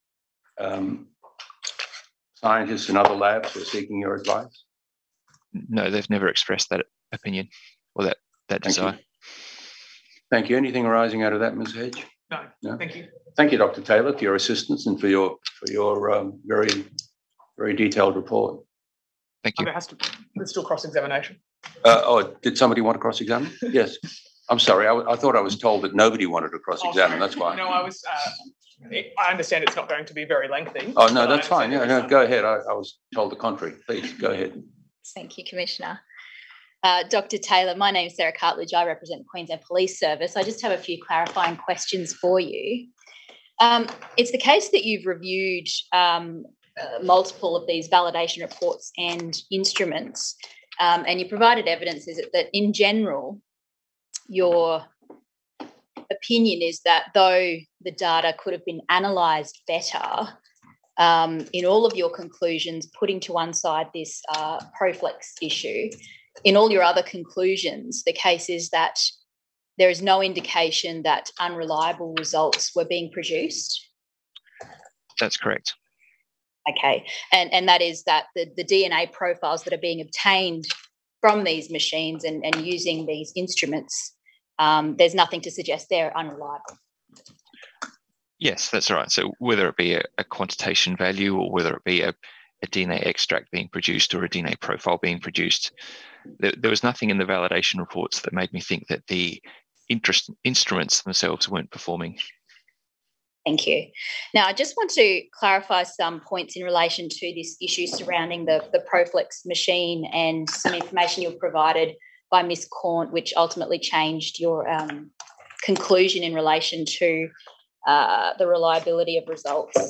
[SPEAKER 2] scientists in other labs who are seeking your advice?
[SPEAKER 4] No, they've never expressed that opinion or that desire.
[SPEAKER 2] Thank you. Anything arising out of that, Ms. Hedge?
[SPEAKER 3] No.
[SPEAKER 2] No?
[SPEAKER 3] Thank you.
[SPEAKER 2] Thank you, Dr. Taylor, for your assistance and for your very, very detailed report.
[SPEAKER 4] Thank
[SPEAKER 3] Oh,
[SPEAKER 4] you.
[SPEAKER 3] there's still cross-examination.
[SPEAKER 2] Did somebody want to cross-examine? Yes. I'm sorry. I thought I was told that nobody wanted to cross-examine. That's why.
[SPEAKER 3] No, I understand it's not going to be very lengthy.
[SPEAKER 2] Oh, no, that's fine. Yeah, no, go ahead. I was told the contrary. Please, go ahead.
[SPEAKER 5] Thank you, Commissioner. Dr. Taylor, my name is Sarah Cartledge. I represent the Queensland Police Service. I just have a few clarifying questions for you. It's the case that you've reviewed multiple of these validation reports and instruments, and you provided evidence is that in general, your opinion is that though the data could have been analysed better, in all of your conclusions, putting to one side this Proflex issue, in all your other conclusions, the case is that there is no indication that unreliable results were being produced.
[SPEAKER 4] That's correct.
[SPEAKER 5] Okay, and that is that the DNA profiles that are being obtained from these machines and using these instruments, there's nothing to suggest they're unreliable.
[SPEAKER 4] Yes, that's right. So whether it be a quantitation value or whether it be a DNA extract being produced or a DNA profile being produced, there was nothing in the validation reports that made me think that the instruments themselves weren't performing.
[SPEAKER 5] Thank you. Now, I just want to clarify some points in relation to this issue surrounding the Proflex machine and some information you were provided by Ms. Cornt, which ultimately changed your conclusion in relation to the reliability of results.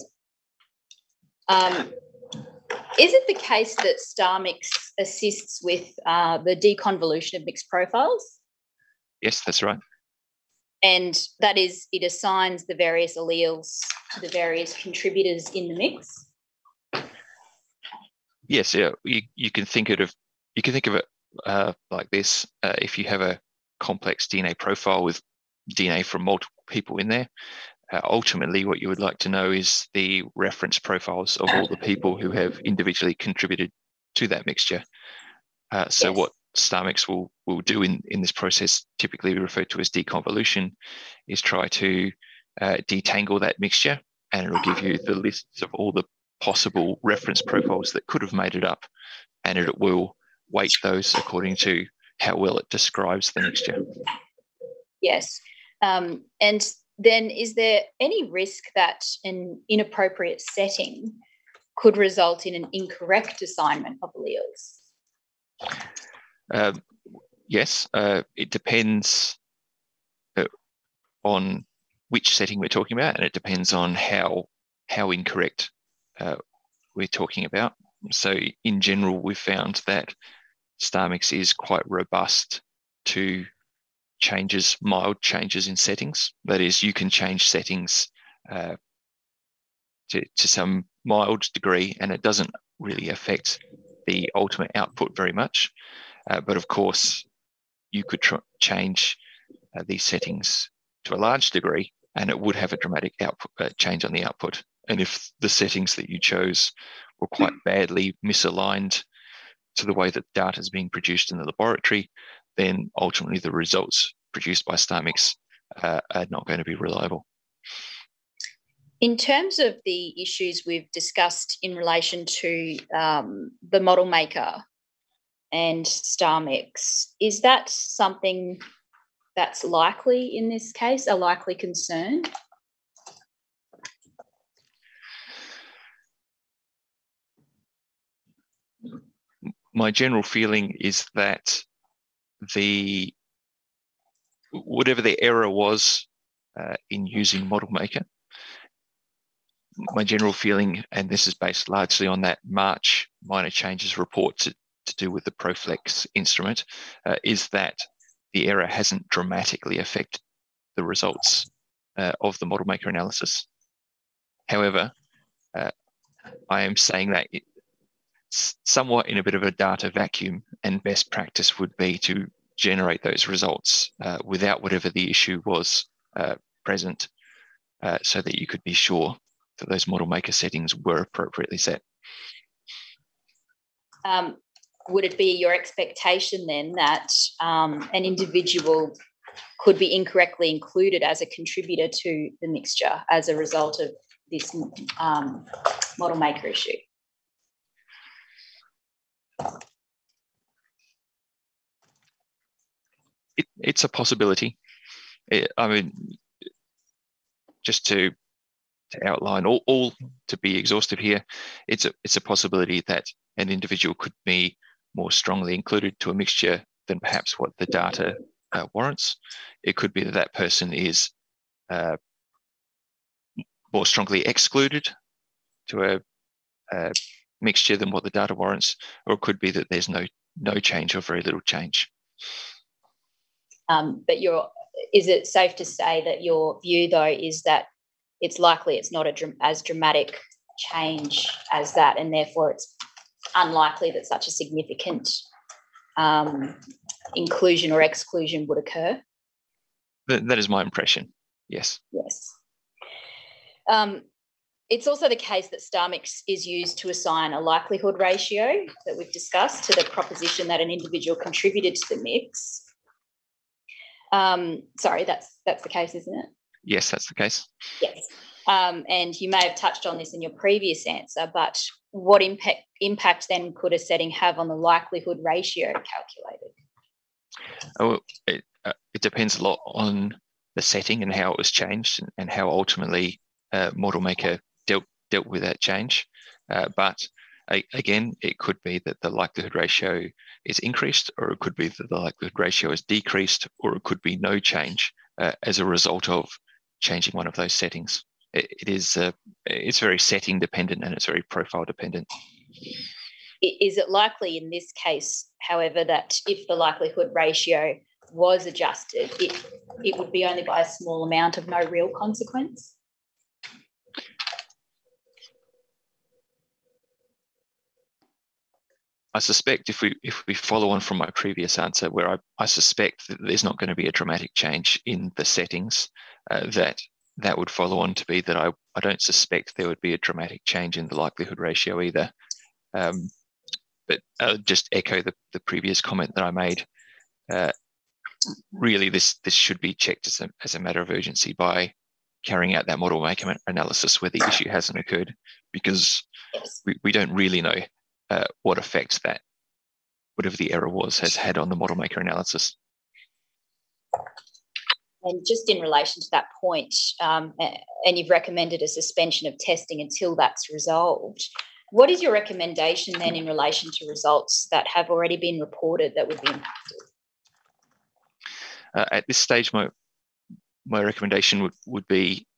[SPEAKER 5] Is it the case that StarMix assists with the deconvolution of mixed profiles?
[SPEAKER 4] Yes, that's right.
[SPEAKER 5] And that is, it assigns the various alleles to the various contributors in the mix?
[SPEAKER 4] Yes, yeah. You can think of it like this. If you have a complex DNA profile with DNA from multiple people in there, ultimately what you would like to know is the reference profiles of all the people who have individually contributed to that mixture. So
[SPEAKER 5] Yes.
[SPEAKER 4] What StarMix will do in this process, typically referred to as deconvolution, is try to detangle that mixture, and it will give you the lists of all the possible reference profiles that could have made it up, and it will weight those according to how well it describes the mixture.
[SPEAKER 5] Yes. And then is there any risk that an inappropriate setting could result in an incorrect assignment of alleles?
[SPEAKER 4] Yes, it depends on which setting we're talking about, and it depends on how incorrect we're talking about. So in general, we've found that StarMix is quite robust to mild changes in settings. That is, you can change settings to some mild degree, and it doesn't really affect the ultimate output very much. But of course, you could change these settings to a large degree, and it would have a dramatic output change on the output. And if the settings that you chose were quite badly misaligned to the way that data is being produced in the laboratory, then ultimately the results produced by StarMix are not going to be reliable.
[SPEAKER 5] In terms of the issues we've discussed in relation to the model maker and StarMix, is that something that's likely in this case, a likely concern?
[SPEAKER 4] My general feeling is that whatever the error was in using Model Maker, my general feeling, and this is based largely on that March minor changes report to do with the Proflex instrument, is that the error hasn't dramatically affected the results of the Model Maker analysis. However, I am saying that it's somewhat in a bit of a data vacuum, and best practice would be to generate those results without whatever the issue was present, so that you could be sure that those Model Maker settings were appropriately set.
[SPEAKER 5] Would it be your expectation then that an individual could be incorrectly included as a contributor to the mixture as a result of this model maker issue?
[SPEAKER 4] It's a possibility. I mean, just to outline all to be exhaustive here, it's a possibility that an individual could be more strongly included to a mixture than perhaps what the data warrants. It could be that that person is more strongly excluded to a mixture than what the data warrants, or it could be that there's no change or very little change.
[SPEAKER 5] But is it safe to say that your view, though, is that it's likely it's not as dramatic change as that, and therefore it's unlikely that such a significant inclusion or exclusion would occur?
[SPEAKER 4] That is my impression, yes.
[SPEAKER 5] Yes. It's also the case that StarMix is used to assign a likelihood ratio that we've discussed to the proposition that an individual contributed to the mix. Sorry, that's the case, isn't it?
[SPEAKER 4] Yes, that's the case.
[SPEAKER 5] Yes. And you may have touched on this in your previous answer, but what impact then could a setting have on the likelihood ratio calculated?
[SPEAKER 4] Oh, it depends a lot on the setting and how it was changed and how ultimately Model Maker dealt with that change. But again, it could be that the likelihood ratio is increased, or it could be that the likelihood ratio is decreased, or it could be no change as a result of changing one of those settings. It's very setting dependent, and it's very profile dependent.
[SPEAKER 5] Is it likely in this case, however, that if the likelihood ratio was adjusted, it would be only by a small amount of no real consequence?
[SPEAKER 4] I suspect if we follow on from my previous answer, where I suspect that there's not going to be a dramatic change in the settings, that would follow on to be that I don't suspect there would be a dramatic change in the likelihood ratio either. But I'll just echo the previous comment that I made. Really, this should be checked as a matter of urgency by carrying out that model maker analysis where the issue hasn't occurred, because we don't really know what effects that whatever the error has had on the model maker analysis.
[SPEAKER 5] And just in relation to that point, and you've recommended a suspension of testing until that's resolved, what is your recommendation then in relation to results that have already been reported that would be impacted?
[SPEAKER 4] At this stage, my recommendation would be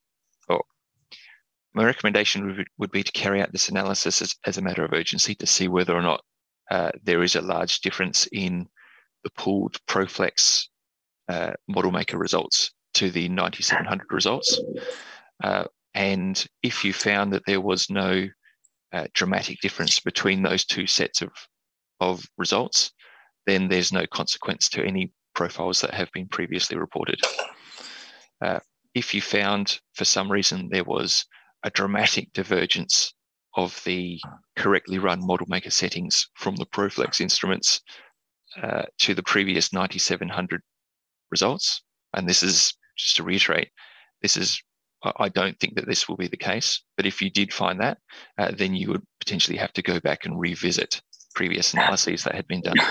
[SPEAKER 4] to carry out this analysis as a matter of urgency to see whether or not there is a large difference in the pooled Proflex model maker results to the 9700 results. And if you found that there was no dramatic difference between those two sets of results, then there's no consequence to any profiles that have been previously reported. If you found for some reason there was a dramatic divergence of the correctly run model maker settings from the Proflex instruments to the previous 9700 results, and this is, just to reiterate, I don't think that this will be the case, but if you did find that, then you would potentially have to go back and revisit previous analyses that had been done.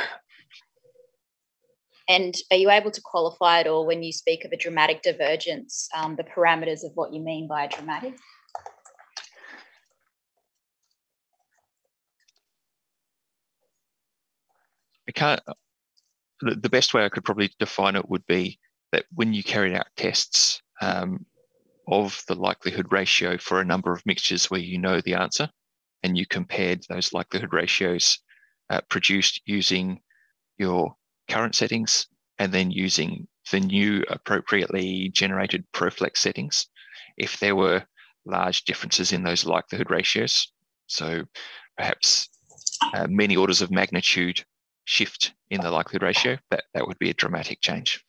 [SPEAKER 5] And are you able to qualify at all when you speak of a dramatic divergence, the parameters of what you mean by a dramatic?
[SPEAKER 4] The best way I could probably define it would be that when you carried out tests of the likelihood ratio for a number of mixtures where you know the answer, and you compared those likelihood ratios produced using your current settings and then using the new appropriately generated Proflex settings, if there were large differences in those likelihood ratios, so perhaps many orders of magnitude shift in the likelihood ratio, that would be a dramatic change.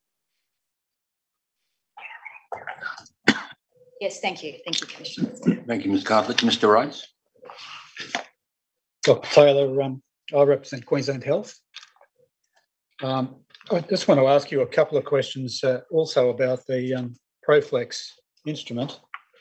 [SPEAKER 5] Yes, thank you. Thank you, Commissioner.
[SPEAKER 2] Thank you, Ms. Cartlett. Mr. Rice?
[SPEAKER 6] Dr. Taylor, I represent Queensland Health. I just want to ask you a couple of questions also about the Proflex instrument.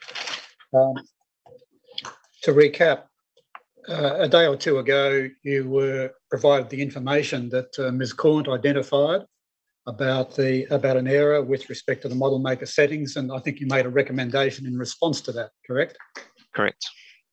[SPEAKER 6] To recap, a day or two ago, you were provided the information that Ms. Cornt identified about an error with respect to the model maker settings, and I think you made a recommendation in response to that, correct?
[SPEAKER 4] Correct.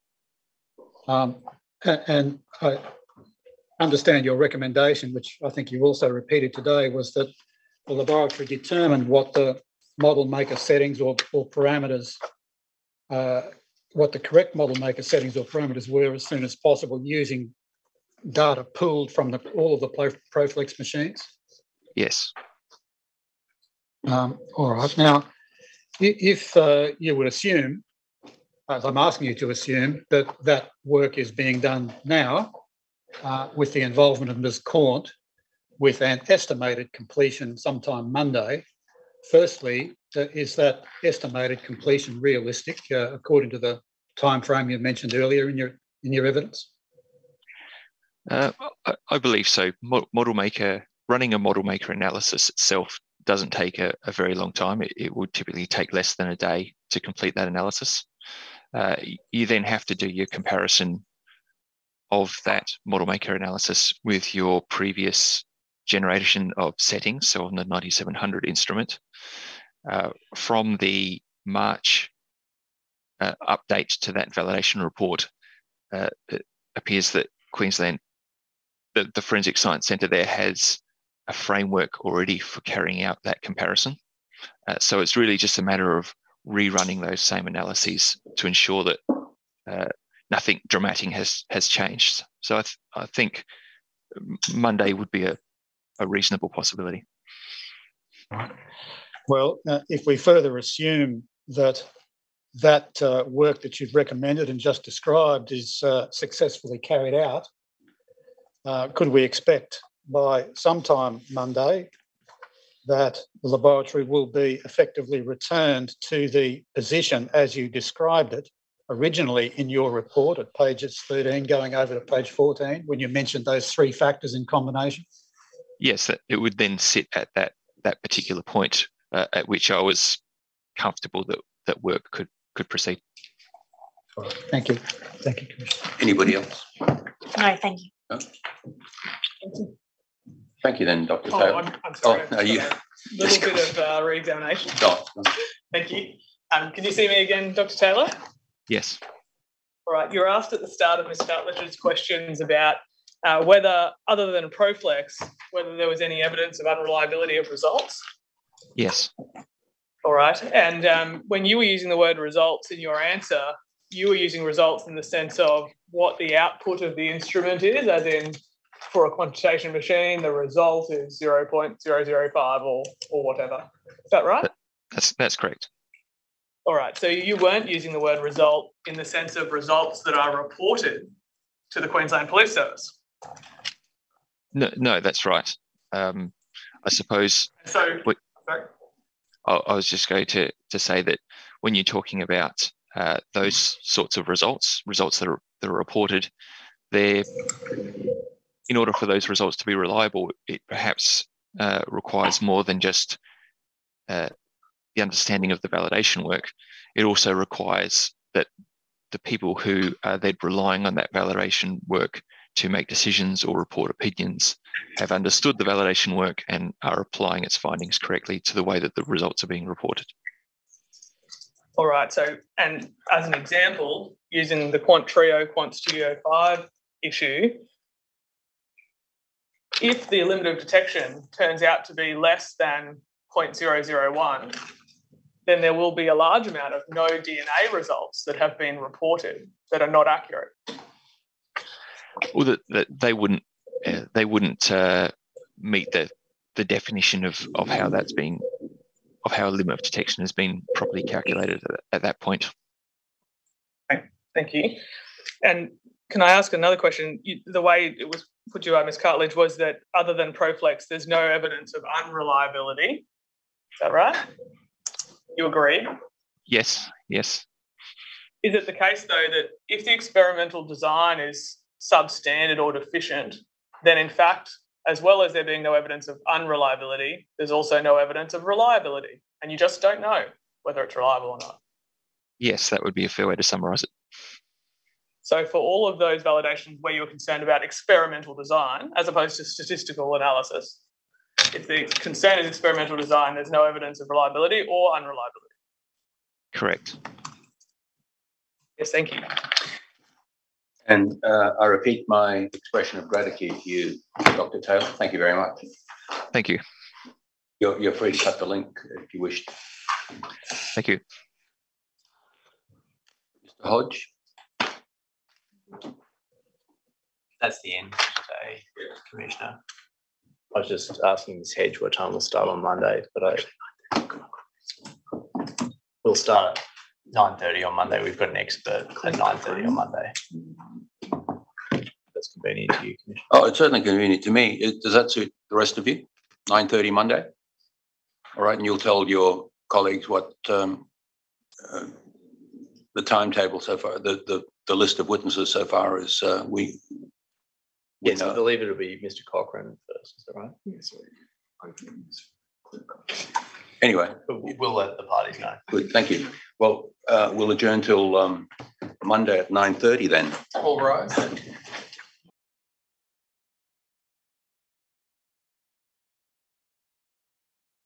[SPEAKER 6] And I understand your recommendation, which I think you also repeated today, was that the laboratory determined what the model maker settings or parameters, what the correct model maker settings or parameters were as soon as possible using data pooled from all of the Proflex machines?
[SPEAKER 4] Yes.
[SPEAKER 6] All right. Now, if you would assume, as I'm asking you to assume, that that work is being done now with the involvement of Ms. Cornt, with an estimated completion sometime Monday, firstly, is that estimated completion realistic according to the time frame you mentioned earlier in your evidence?
[SPEAKER 4] I believe so. Running a model maker analysis itself doesn't take a very long time. It would typically take less than a day to complete that analysis. You then have to do your comparison of that model maker analysis with your previous generation of settings, so on the 9700 instrument. From the March update to that validation report, it appears that Queensland, the Forensic Science Centre there has a framework already for carrying out that comparison. So it's really just a matter of rerunning those same analyses to ensure that nothing dramatic has changed. So I think Monday would be a reasonable possibility.
[SPEAKER 6] Well, if we further assume that work that you've recommended and just described is successfully carried out, could we expect by sometime Monday that the laboratory will be effectively returned to the position as you described it originally in your report at pages 13 going over to page 14 when you mentioned those three factors in combination?
[SPEAKER 4] Yes, it would then sit at that particular point at which I was comfortable that work could proceed.
[SPEAKER 6] Thank you. Thank you, Commissioner.
[SPEAKER 2] Anybody else?
[SPEAKER 5] No, thank you.
[SPEAKER 2] No? Thank you then, Dr.
[SPEAKER 3] Oh,
[SPEAKER 2] Taylor.
[SPEAKER 3] I'm sorry.
[SPEAKER 2] Oh, no, you.
[SPEAKER 3] A little bit of re-examination.
[SPEAKER 2] Oh,
[SPEAKER 3] Thank you. Can you see me again, Dr. Taylor?
[SPEAKER 4] Yes.
[SPEAKER 3] All right. You were asked at the start of Ms. Cutledge's questions about whether, other than Proflex, whether there was any evidence of unreliability of results.
[SPEAKER 4] Yes.
[SPEAKER 3] All right. And when you were using the word results in your answer, you were using results in the sense of what the output of the instrument is, as in for a quantitation machine, the result is 0.005 or whatever. Is that right?
[SPEAKER 4] That's correct.
[SPEAKER 3] All right. So you weren't using the word result in the sense of results that are reported to the Queensland Police Service.
[SPEAKER 4] No, that's right. I suppose.
[SPEAKER 3] So, sorry.
[SPEAKER 4] I was just going to say that when you're talking about those sorts of results that are reported, they're, in order for those results to be reliable, it perhaps requires more than just the understanding of the validation work. It also requires that the people who are then relying on that validation work to make decisions or report opinions have understood the validation work and are applying its findings correctly to the way that the results are being reported.
[SPEAKER 3] All right. So, and as an example, using the Quant Trio, Quant Studio 5 issue, if the limit of detection turns out to be less than 0.001, then there will be a large amount of no DNA results that have been reported that are not accurate.
[SPEAKER 4] Well, that they wouldn't meet the definition of how that's been, of how a limit of detection has been properly calculated at that point.
[SPEAKER 3] Thank you. And can I ask another question? The way it was put to you by Ms. Cartledge was that other than Proflex, there's no evidence of unreliability. Is that right? You agree?
[SPEAKER 4] Yes.
[SPEAKER 3] Is it the case, though, that if the experimental design is substandard or deficient, then in fact as well as there being no evidence of unreliability, there's also no evidence of reliability. And you just don't know whether it's reliable or not.
[SPEAKER 4] Yes, that would be a fair way to summarise it.
[SPEAKER 3] So for all of those validations where you're concerned about experimental design, as opposed to statistical analysis, if the concern is experimental design, there's no evidence of reliability or unreliability.
[SPEAKER 4] Correct.
[SPEAKER 3] Yes, thank you.
[SPEAKER 2] And I repeat my expression of gratitude to you, Dr. Taylor. Thank you very much.
[SPEAKER 4] Thank you.
[SPEAKER 2] You're free to cut the link if you wish.
[SPEAKER 4] Thank you.
[SPEAKER 2] Mr. Hodge?
[SPEAKER 7] That's the end today, Commissioner. I was just asking Ms. Hedge what time we'll start on Monday, but we'll start at 9:30 on Monday. We've got an expert at 9:30 on Monday. That's convenient to you, Commissioner.
[SPEAKER 2] Oh, it's certainly convenient to me. Does that suit the rest of you? 9:30 Monday? All right, and you'll tell your colleagues what the timetable so far, the list of witnesses so far as we
[SPEAKER 7] Yes, I
[SPEAKER 2] know.
[SPEAKER 7] believe it'll be Mr. Cochran first, is that right?
[SPEAKER 1] Yes.
[SPEAKER 2] Anyway,
[SPEAKER 7] But we'll let the parties know.
[SPEAKER 2] good, thank you. Well, we'll adjourn till Monday at 9:30 then.
[SPEAKER 1] All rise.